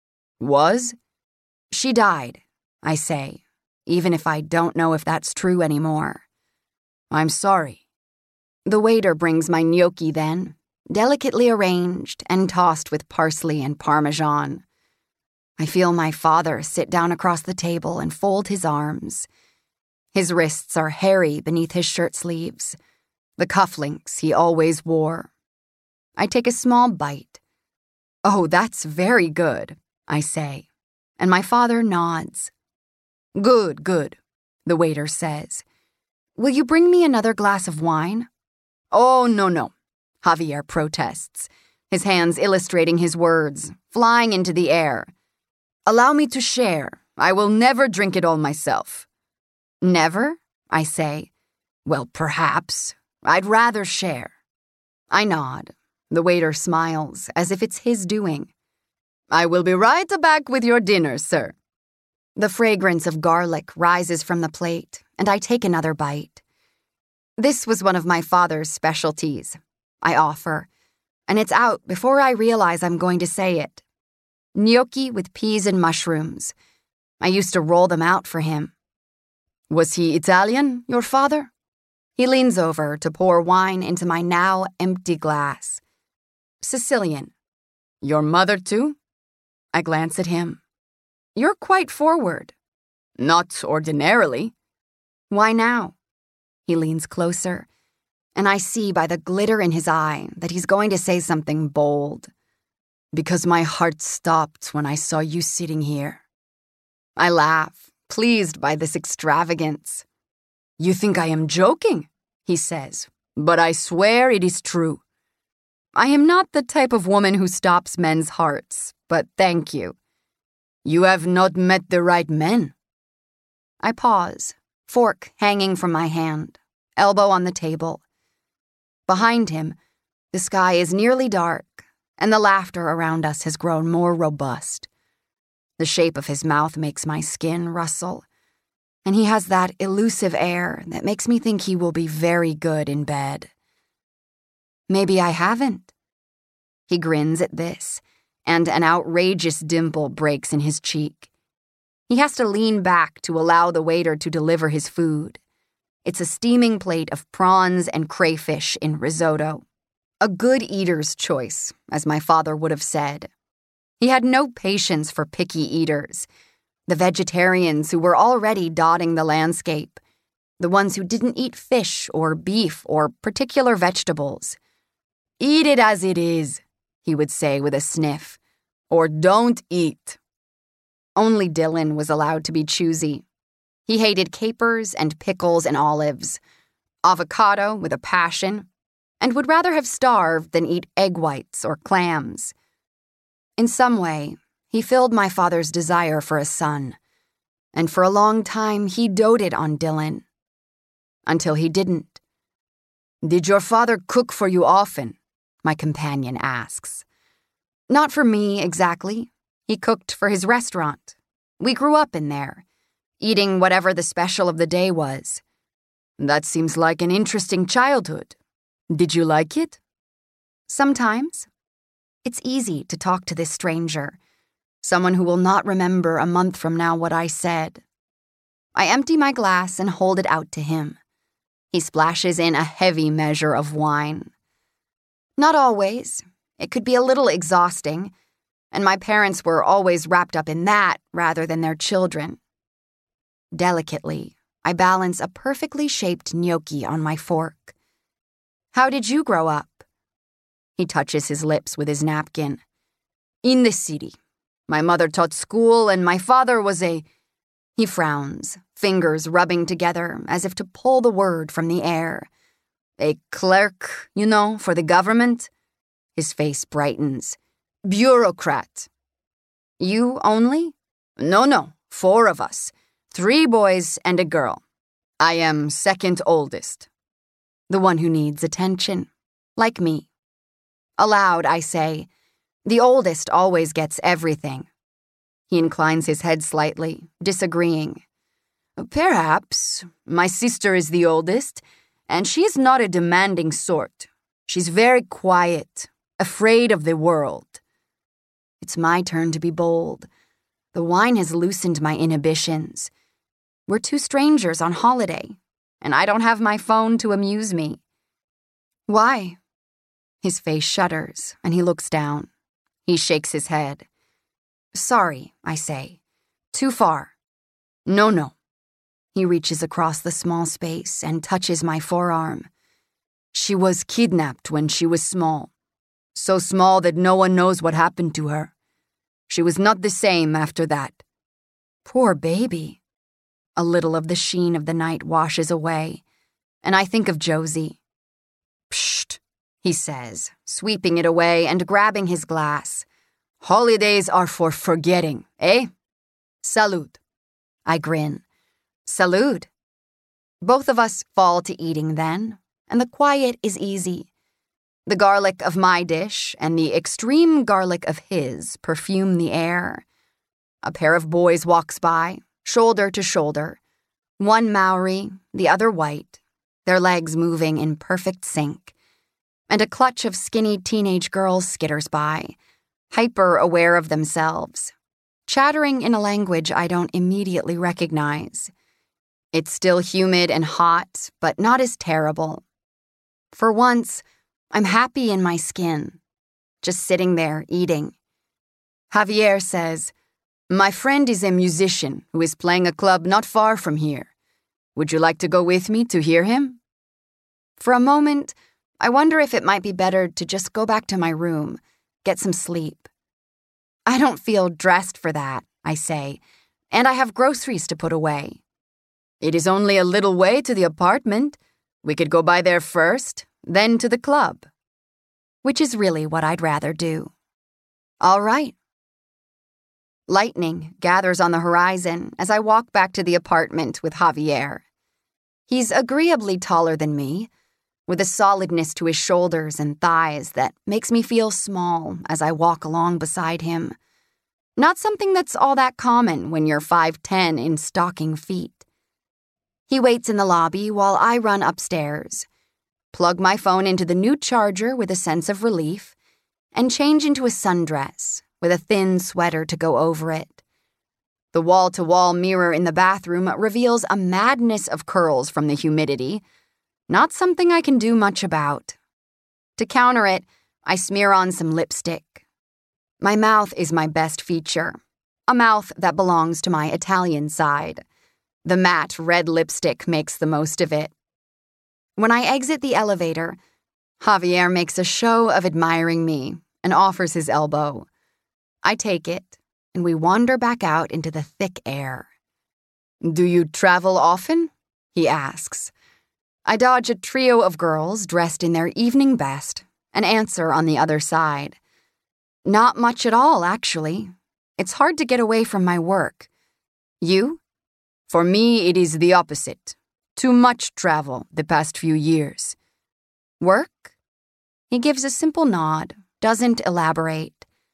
Was? She died, I say, even if I don't know if that's true anymore. I'm sorry. The waiter brings my gnocchi then, delicately arranged and tossed with parsley and parmesan. I feel my father sit down across the table and fold his arms. His wrists are hairy beneath his shirt sleeves, the cufflinks he always wore. I take a small bite. Oh, that's very good, I say, and my father nods. Good, good, the waiter says. Will you bring me another glass of wine? Oh, no, Javier protests, his hands illustrating his words, flying into the air. Allow me to share. I will never drink it all myself. Never? I say. Well, perhaps. I'd rather share. I nod. The waiter smiles, as if it's his doing. I will be right back with your dinner, sir. The fragrance of garlic rises from the plate, and I take another bite. This was one of my father's specialties, I offer, and it's out before I realize I'm going to say it. Gnocchi with peas and mushrooms. I used to roll them out for him. Was he Italian, your father? He leans over to pour wine into my now empty glass. Sicilian. Your mother, too? I glance at him. You're quite forward. Not ordinarily. Why now? He leans closer, and I see by the glitter in his eye that he's going to say something bold. Because my heart stopped when I saw you sitting here. I laugh, pleased by this extravagance. You think I am joking, he says, but I swear it is true. I am not the type of woman who stops men's hearts, but thank you. You have not met the right men. I pause, fork hanging from my hand, elbow on the table. Behind him, the sky is nearly dark, and the laughter around us has grown more robust. The shape of his mouth makes my skin rustle, and he has that elusive air that makes me think he will be very good in bed. Maybe I haven't. He grins at this, and an outrageous dimple breaks in his cheek. He has to lean back to allow the waiter to deliver his food. It's a steaming plate of prawns and crayfish in risotto. A good eater's choice, as my father would have said. He had no patience for picky eaters, the vegetarians who were already dotting the landscape, the ones who didn't eat fish or beef or particular vegetables. Eat it as it is, he would say with a sniff, or don't eat. Only Dylan was allowed to be choosy. He hated capers and pickles and olives, avocado with a passion, and would rather have starved than eat egg whites or clams. In some way, he filled my father's desire for a son, and for a long time he doted on Dylan. Until he didn't. Did your father cook for you often? My companion asks. Not for me, exactly. He cooked for his restaurant. We grew up in there, eating whatever the special of the day was. That seems like an interesting childhood. Did you like it? Sometimes. It's easy to talk to this stranger, someone who will not remember a month from now what I said. I empty my glass and hold it out to him. He splashes in a heavy measure of wine. Not always. It could be a little exhausting, and my parents were always wrapped up in that rather than their children. Delicately, I balance a perfectly shaped gnocchi on my fork. How did you grow up? He touches his lips with his napkin. In the city. My mother taught school, and my father was a... He frowns, fingers rubbing together as if to pull the word from the air. A clerk, for the government. His face brightens. Bureaucrat. You only? No, 4 of us. 3 boys and a girl. I am second oldest. The one who needs attention. Like me. Aloud, I say, the oldest always gets everything. He inclines his head slightly, disagreeing. Perhaps. My sister is the oldest, and she is not a demanding sort. She's very quiet, afraid of the world. It's my turn to be bold. The wine has loosened my inhibitions. We're 2 strangers on holiday, and I don't have my phone to amuse me. Why? His face shudders, and he looks down. He shakes his head. Sorry, I say. Too far. No. He reaches across the small space and touches my forearm. She was kidnapped when she was small. So small that no one knows what happened to her. She was not the same after that. Poor baby. A little of the sheen of the night washes away, and I think of Josie. Psst, he says, sweeping it away and grabbing his glass. Holidays are for forgetting, eh? Salud. I grin. Salud. Both of us fall to eating then, and the quiet is easy. The garlic of my dish and the extreme garlic of his perfume the air. A pair of boys walks by, shoulder to shoulder. One Maori, the other white, their legs moving in perfect sync. And a clutch of skinny teenage girls skitters by, hyper-aware of themselves, chattering in a language I don't immediately recognize. It's still humid and hot, but not as terrible. For once, I'm happy in my skin, just sitting there eating. Javier says, my friend is a musician who is playing a club not far from here. Would you like to go with me to hear him? For a moment, I wonder if it might be better to just go back to my room, get some sleep. I don't feel dressed for that, I say, and I have groceries to put away. It is only a little way to the apartment. We could go by there first, then to the club. Which is really what I'd rather do. All right. Lightning gathers on the horizon as I walk back to the apartment with Javier. He's agreeably taller than me, with a solidness to his shoulders and thighs that makes me feel small as I walk along beside him. Not something that's all that common when you're 5'10" in stocking feet. He waits in the lobby while I run upstairs, plug my phone into the new charger with a sense of relief, and change into a sundress with a thin sweater to go over it. The wall-to-wall mirror in the bathroom reveals a madness of curls from the humidity, not something I can do much about. To counter it, I smear on some lipstick. My mouth is my best feature, a mouth that belongs to my Italian side. The matte red lipstick makes the most of it. When I exit the elevator, Javier makes a show of admiring me and offers his elbow. I take it, and we wander back out into the thick air. Do you travel often? He asks. I dodge a trio of girls dressed in their evening best and answer on the other side. Not much at all, actually. It's hard to get away from my work. You? For me, it is the opposite. Too much travel the past few years. Work? He gives a simple nod, doesn't elaborate.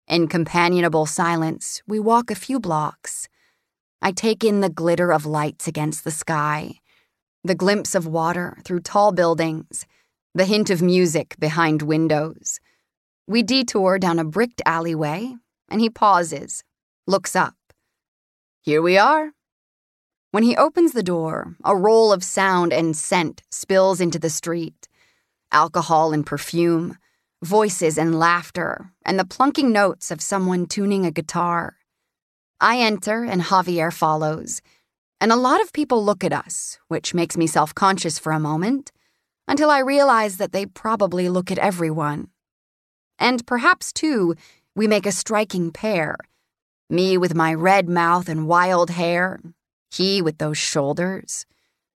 In companionable silence, we walk a few blocks. I take in the glitter of lights against the sky, the glimpse of water through tall buildings, the hint of music behind windows. We detour down a bricked alleyway, and he pauses, looks up. Here we are. When he opens the door, a roll of sound and scent spills into the street. Alcohol and perfume, voices and laughter, and the plunking notes of someone tuning a guitar. I enter and Javier follows, and a lot of people look at us, which makes me self-conscious for a moment, until I realize that they probably look at everyone. And perhaps, too, we make a striking pair. Me with my red mouth and wild hair, he with those shoulders.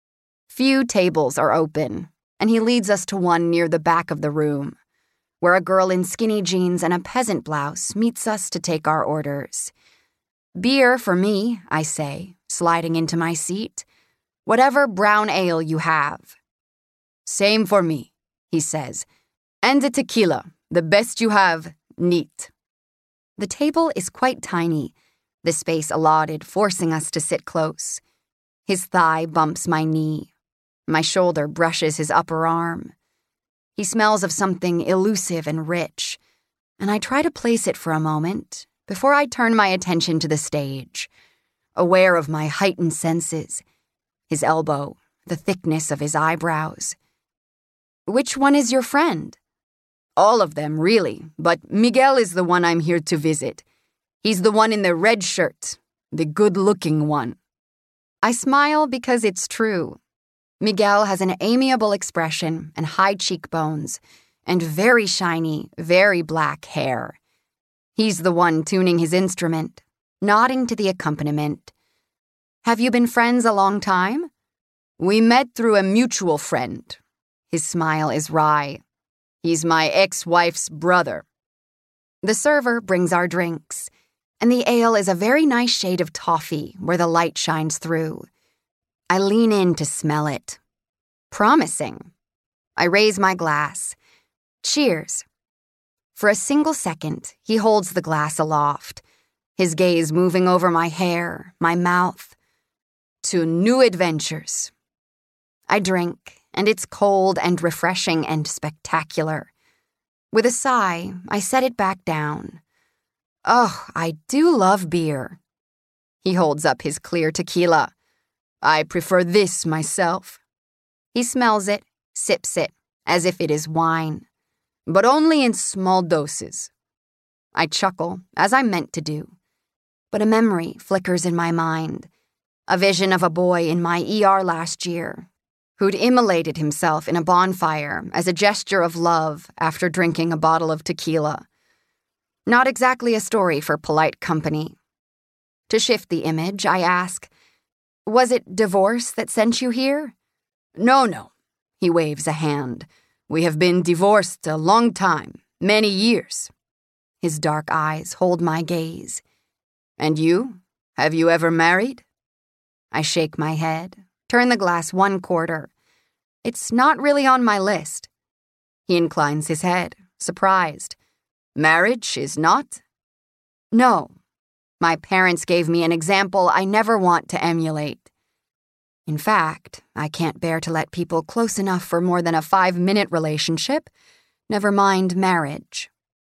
Few tables are open, and he leads us to one near the back of the room, where a girl in skinny jeans and a peasant blouse meets us to take our orders. Beer for me, I say, sliding into my seat. Whatever brown ale you have. Same for me, he says. And a tequila, the best you have, neat. The table is quite tiny, the space allotted forcing us to sit close. His thigh bumps my knee. My shoulder brushes his upper arm. He smells of something elusive and rich, and I try to place it for a moment before I turn my attention to the stage, aware of my heightened senses, his elbow, the thickness of his eyebrows. Which one is your friend? All of them, really, but Miguel is the one I'm here to visit. He's the one in the red shirt, the good-looking one. I smile because it's true. Miguel has an amiable expression and high cheekbones, and very shiny, very black hair. He's the one tuning his instrument, nodding to the accompaniment. Have you been friends a long time? We met through a mutual friend. His smile is wry. He's my ex-wife's brother. The server brings our drinks, and the ale is a very nice shade of toffee where the light shines through. I lean in to smell it. Promising. I raise my glass. Cheers. For a single second, he holds the glass aloft, his gaze moving over my hair, my mouth. To new adventures. I drink, and it's cold and refreshing and spectacular. With a sigh, I set it back down. Oh, I do love beer. He holds up his clear tequila. I prefer this myself. He smells it, sips it, as if it is wine, but only in small doses. I chuckle, as I meant to do, but a memory flickers in my mind, a vision of a boy in my ER last year who'd immolated himself in a bonfire as a gesture of love after drinking a bottle of tequila. Not exactly a story for polite company. To shift the image, I ask, was it divorce that sent you here? No, he waves a hand. We have been divorced a long time, many years. His dark eyes hold my gaze. And you? Have you ever married? I shake my head, turn the glass 1/4. It's not really on my list. He inclines his head, surprised. Marriage is not? No. My parents gave me an example I never want to emulate. In fact, I can't bear to let people close enough for more than a 5-minute relationship, never mind marriage.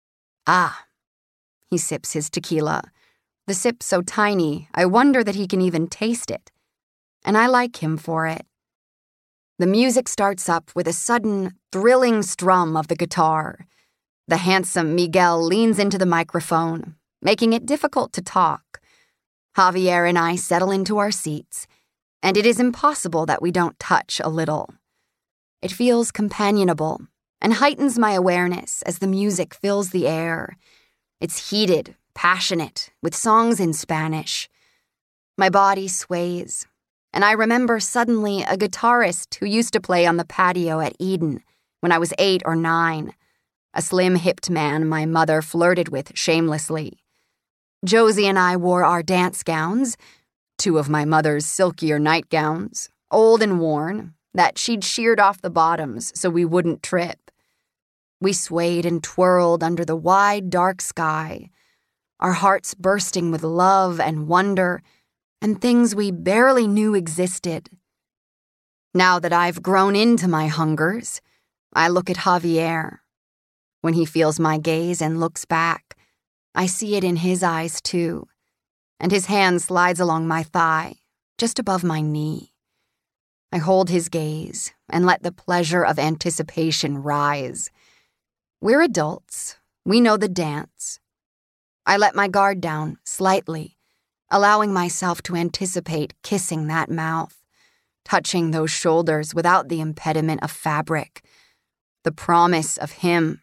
Ah. He sips his tequila. The sip so tiny, I wonder that he can even taste it. And I like him for it. The music starts up with a sudden, thrilling strum of the guitar. The handsome Miguel leans into the microphone, making it difficult to talk. Javier and I settle into our seats, and it is impossible that we don't touch a little. It feels companionable and heightens my awareness as the music fills the air. It's heated, passionate, with songs in Spanish. My body sways, and I remember suddenly a guitarist who used to play on the patio at Eden when I was 8 or 9, a slim-hipped man my mother flirted with shamelessly. Josie and I wore our dance gowns, 2 of my mother's silkier nightgowns, old and worn, that she'd sheared off the bottoms so we wouldn't trip. We swayed and twirled under the wide, dark sky, our hearts bursting with love and wonder, and things we barely knew existed. Now that I've grown into my hungers, I look at Javier. When he feels my gaze and looks back, I see it in his eyes too, and his hand slides along my thigh, just above my knee. I hold his gaze and let the pleasure of anticipation rise. We're adults. We know the dance. I let my guard down slightly, allowing myself to anticipate kissing that mouth, touching those shoulders without the impediment of fabric, the promise of him.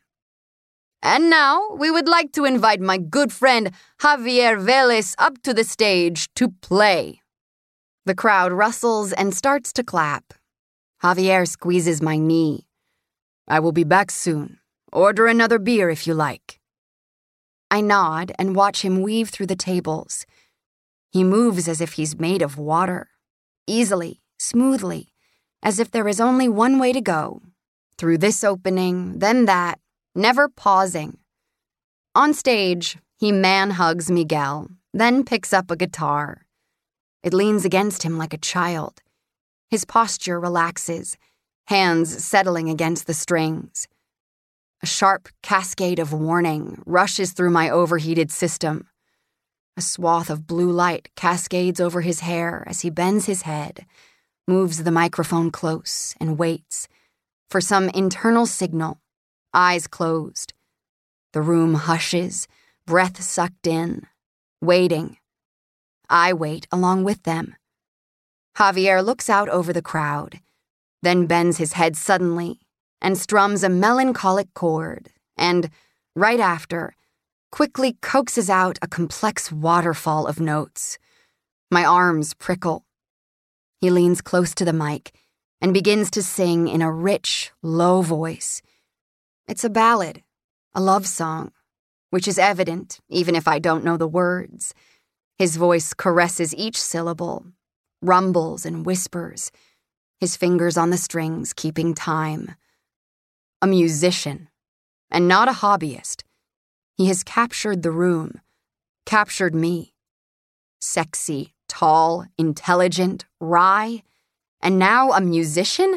And now we would like to invite my good friend Javier Vélez up to the stage to play. The crowd rustles and starts to clap. Javier squeezes my knee. I will be back soon. Order another beer if you like. I nod and watch him weave through the tables. He moves as if he's made of water, easily, smoothly, as if there is only one way to go, through this opening, then that, never pausing. On stage, he man-hugs Miguel, then picks up a guitar. It leans against him like a child. His posture relaxes, hands settling against the strings. A sharp cascade of warning rushes through my overheated system. A swath of blue light cascades over his hair as he bends his head, moves the microphone close, and waits for some internal signal, eyes closed. The room hushes, breath sucked in, waiting. I wait along with them. Javier looks out over the crowd, then bends his head suddenly and strums a melancholic chord, and, right after, quickly coaxes out a complex waterfall of notes. My arms prickle. He leans close to the mic and begins to sing in a rich, low voice. It's a ballad, a love song, which is evident even if I don't know the words. His voice caresses each syllable, rumbles and whispers, his fingers on the strings keeping time. A musician, and not a hobbyist. He has captured the room, captured me. Sexy, tall, intelligent, wry, and now a musician?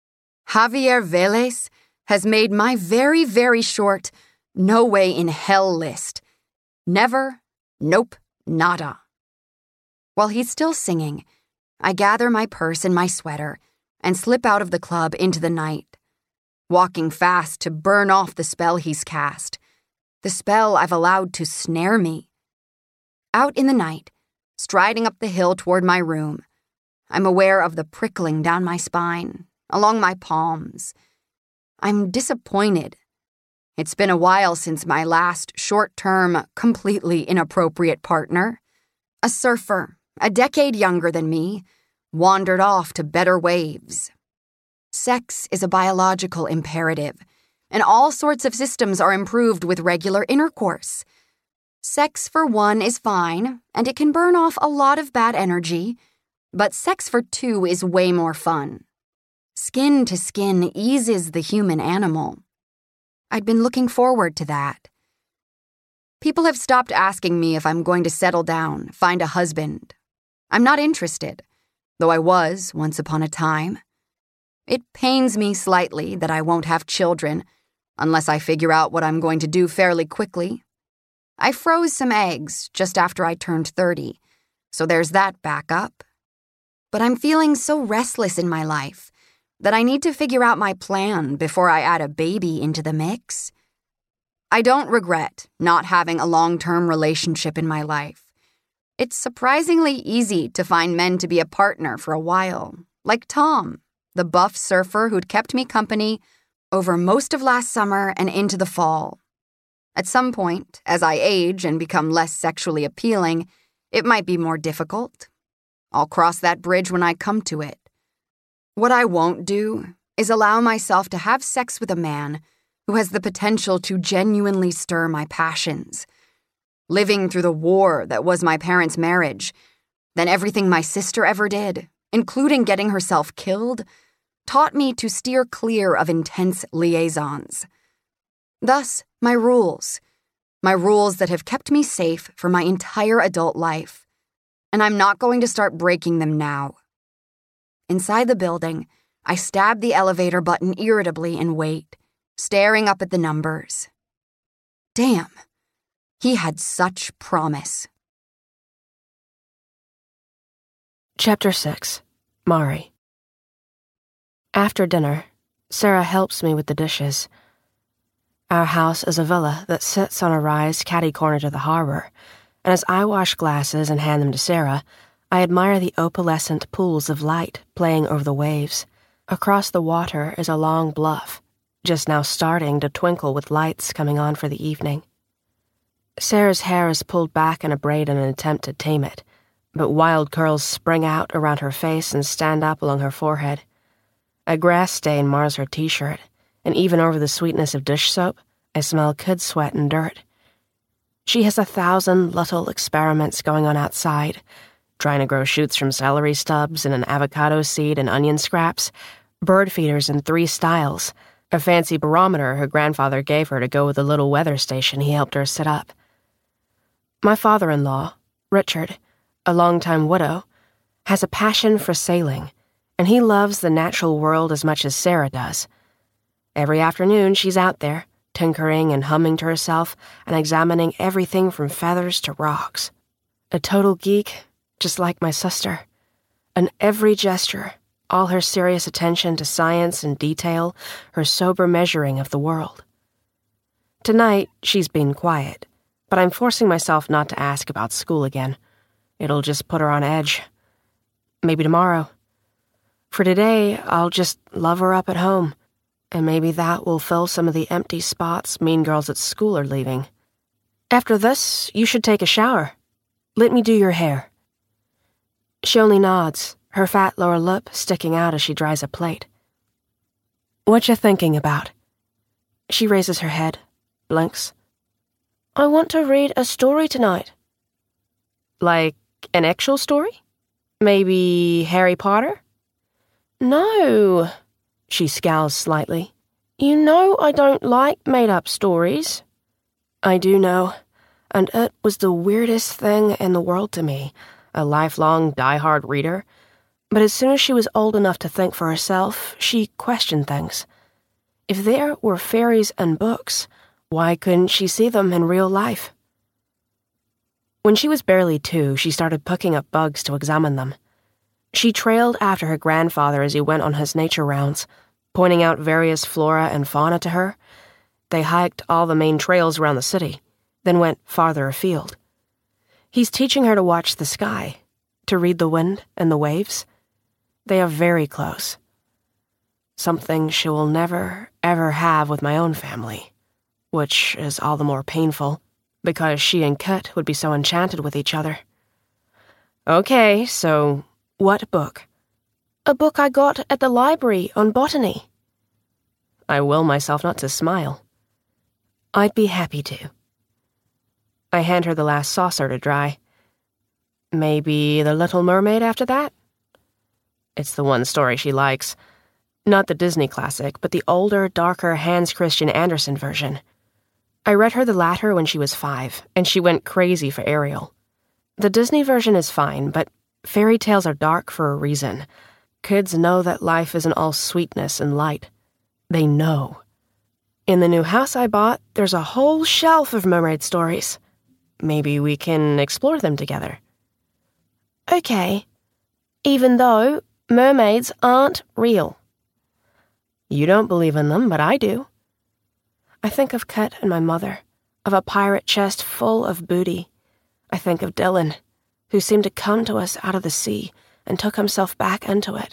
Javier Vélez has made my very, very short, no way in hell list. Never, nope, nada. While he's still singing, I gather my purse and my sweater and slip out of the club into the night, walking fast to burn off the spell he's cast, the spell I've allowed to snare me. Out in the night, striding up the hill toward my room, I'm aware of the prickling down my spine, along my palms. I'm disappointed. It's been a while since my last short-term, completely inappropriate partner, a surfer, a decade younger than me, wandered off to better waves. Sex is a biological imperative, and all sorts of systems are improved with regular intercourse. Sex for one is fine, and it can burn off a lot of bad energy, but sex for two is way more fun. Skin to skin eases the human animal. I'd been looking forward to that. People have stopped asking me if I'm going to settle down, find a husband. I'm not interested, though I was once upon a time. It pains me slightly that I won't have children, unless I figure out what I'm going to do fairly quickly. I froze some eggs just after I turned 30, so there's that backup. But I'm feeling so restless in my life that I need to figure out my plan before I add a baby into the mix. I don't regret not having a long-term relationship in my life. It's surprisingly easy to find men to be a partner for a while, like Tom, the buff surfer who'd kept me company over most of last summer and into the fall. At some point, as I age and become less sexually appealing, it might be more difficult. I'll cross that bridge when I come to it. What I won't do is allow myself to have sex with a man who has the potential to genuinely stir my passions. Living through the war that was my parents' marriage, then everything my sister ever did, including getting herself killed, taught me to steer clear of intense liaisons. Thus, my rules, my rules that have kept me safe for my entire adult life, and I'm not going to start breaking them now. Inside the building, I stabbed the elevator button irritably and wait, staring up at the numbers. Damn, he had such promise. Chapter 6. Mari. After dinner, Sarah helps me with the dishes. Our house is a villa that sits on a rise catty-corner to the harbor, and as I wash glasses and hand them to Sarah, I admire the opalescent pools of light playing over the waves. Across the water is a long bluff, just now starting to twinkle with lights coming on for the evening. Sarah's hair is pulled back in a braid in an attempt to tame it, but wild curls spring out around her face and stand up along her forehead. A grass stain mars her t-shirt, and even over the sweetness of dish soap, I smell kid sweat and dirt. She has 1,000 little experiments going on outside, trying to grow shoots from celery stubs and an avocado seed and onion scraps, bird feeders in 3 styles, a fancy barometer her grandfather gave her to go with the little weather station he helped her set up. My father-in-law, Richard, a longtime widow, has a passion for sailing, and he loves the natural world as much as Sarah does. Every afternoon she's out there, tinkering and humming to herself and examining everything from feathers to rocks. A total geek, just like my sister. And every gesture, all her serious attention to science and detail, her sober measuring of the world. Tonight, she's been quiet, but I'm forcing myself not to ask about school again. It'll just put her on edge. Maybe tomorrow. For today, I'll just love her up at home, and maybe that will fill some of the empty spots mean girls at school are leaving. After this, you should take a shower. Let me do your hair. She only nods, her fat lower lip sticking out as she dries a plate. What you thinking about? She raises her head, blinks. I want to read a story tonight. Like an actual story? Maybe Harry Potter? No, she scowls slightly. You know I don't like made-up stories. I do know, and it was the weirdest thing in the world to me, a lifelong die-hard reader. But as soon as she was old enough to think for herself, she questioned things. If there were fairies and books, why couldn't she see them in real life? When she was barely 2, she started picking up bugs to examine them. She trailed after her grandfather as he went on his nature rounds, pointing out various flora and fauna to her. They hiked all the main trails around the city, then went farther afield. He's teaching her to watch the sky, to read the wind and the waves. They are very close. Something she will never, ever have with my own family, which is all the more painful, because she and Kit would be so enchanted with each other. Okay, so what book? A book I got at the library on botany. I will myself not to smile. I'd be happy to. I hand her the last saucer to dry. Maybe The Little Mermaid after that? It's the one story she likes. Not the Disney classic, but the older, darker Hans Christian Andersen version. I read her the latter when she was 5, and she went crazy for Ariel. The Disney version is fine, but fairy tales are dark for a reason. Kids know that life isn't all sweetness and light. They know. In the new house I bought, there's a whole shelf of mermaid stories. Maybe we can explore them together. Okay. Even though mermaids aren't real. You don't believe in them, but I do. I think of Kit and my mother, of a pirate chest full of booty. I think of Dylan, who seemed to come to us out of the sea and took himself back into it.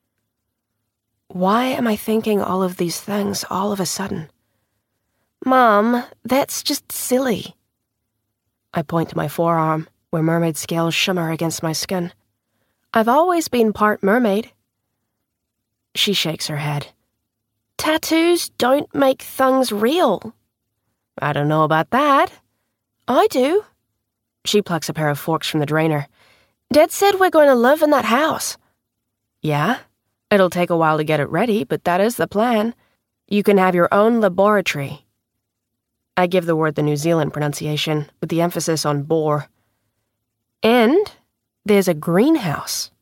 Why am I thinking all of these things all of a sudden? Mom, that's just silly. I point to my forearm, where mermaid scales shimmer against my skin. I've always been part mermaid. She shakes her head. Tattoos don't make things real. I don't know about that. I do. She plucks a pair of forks from the drainer. Dad said we're going to live in that house. Yeah? It'll take a while to get it ready, but that is the plan. You can have your own laboratory. I give the word the New Zealand pronunciation, with the emphasis on bore. And there's a greenhouse.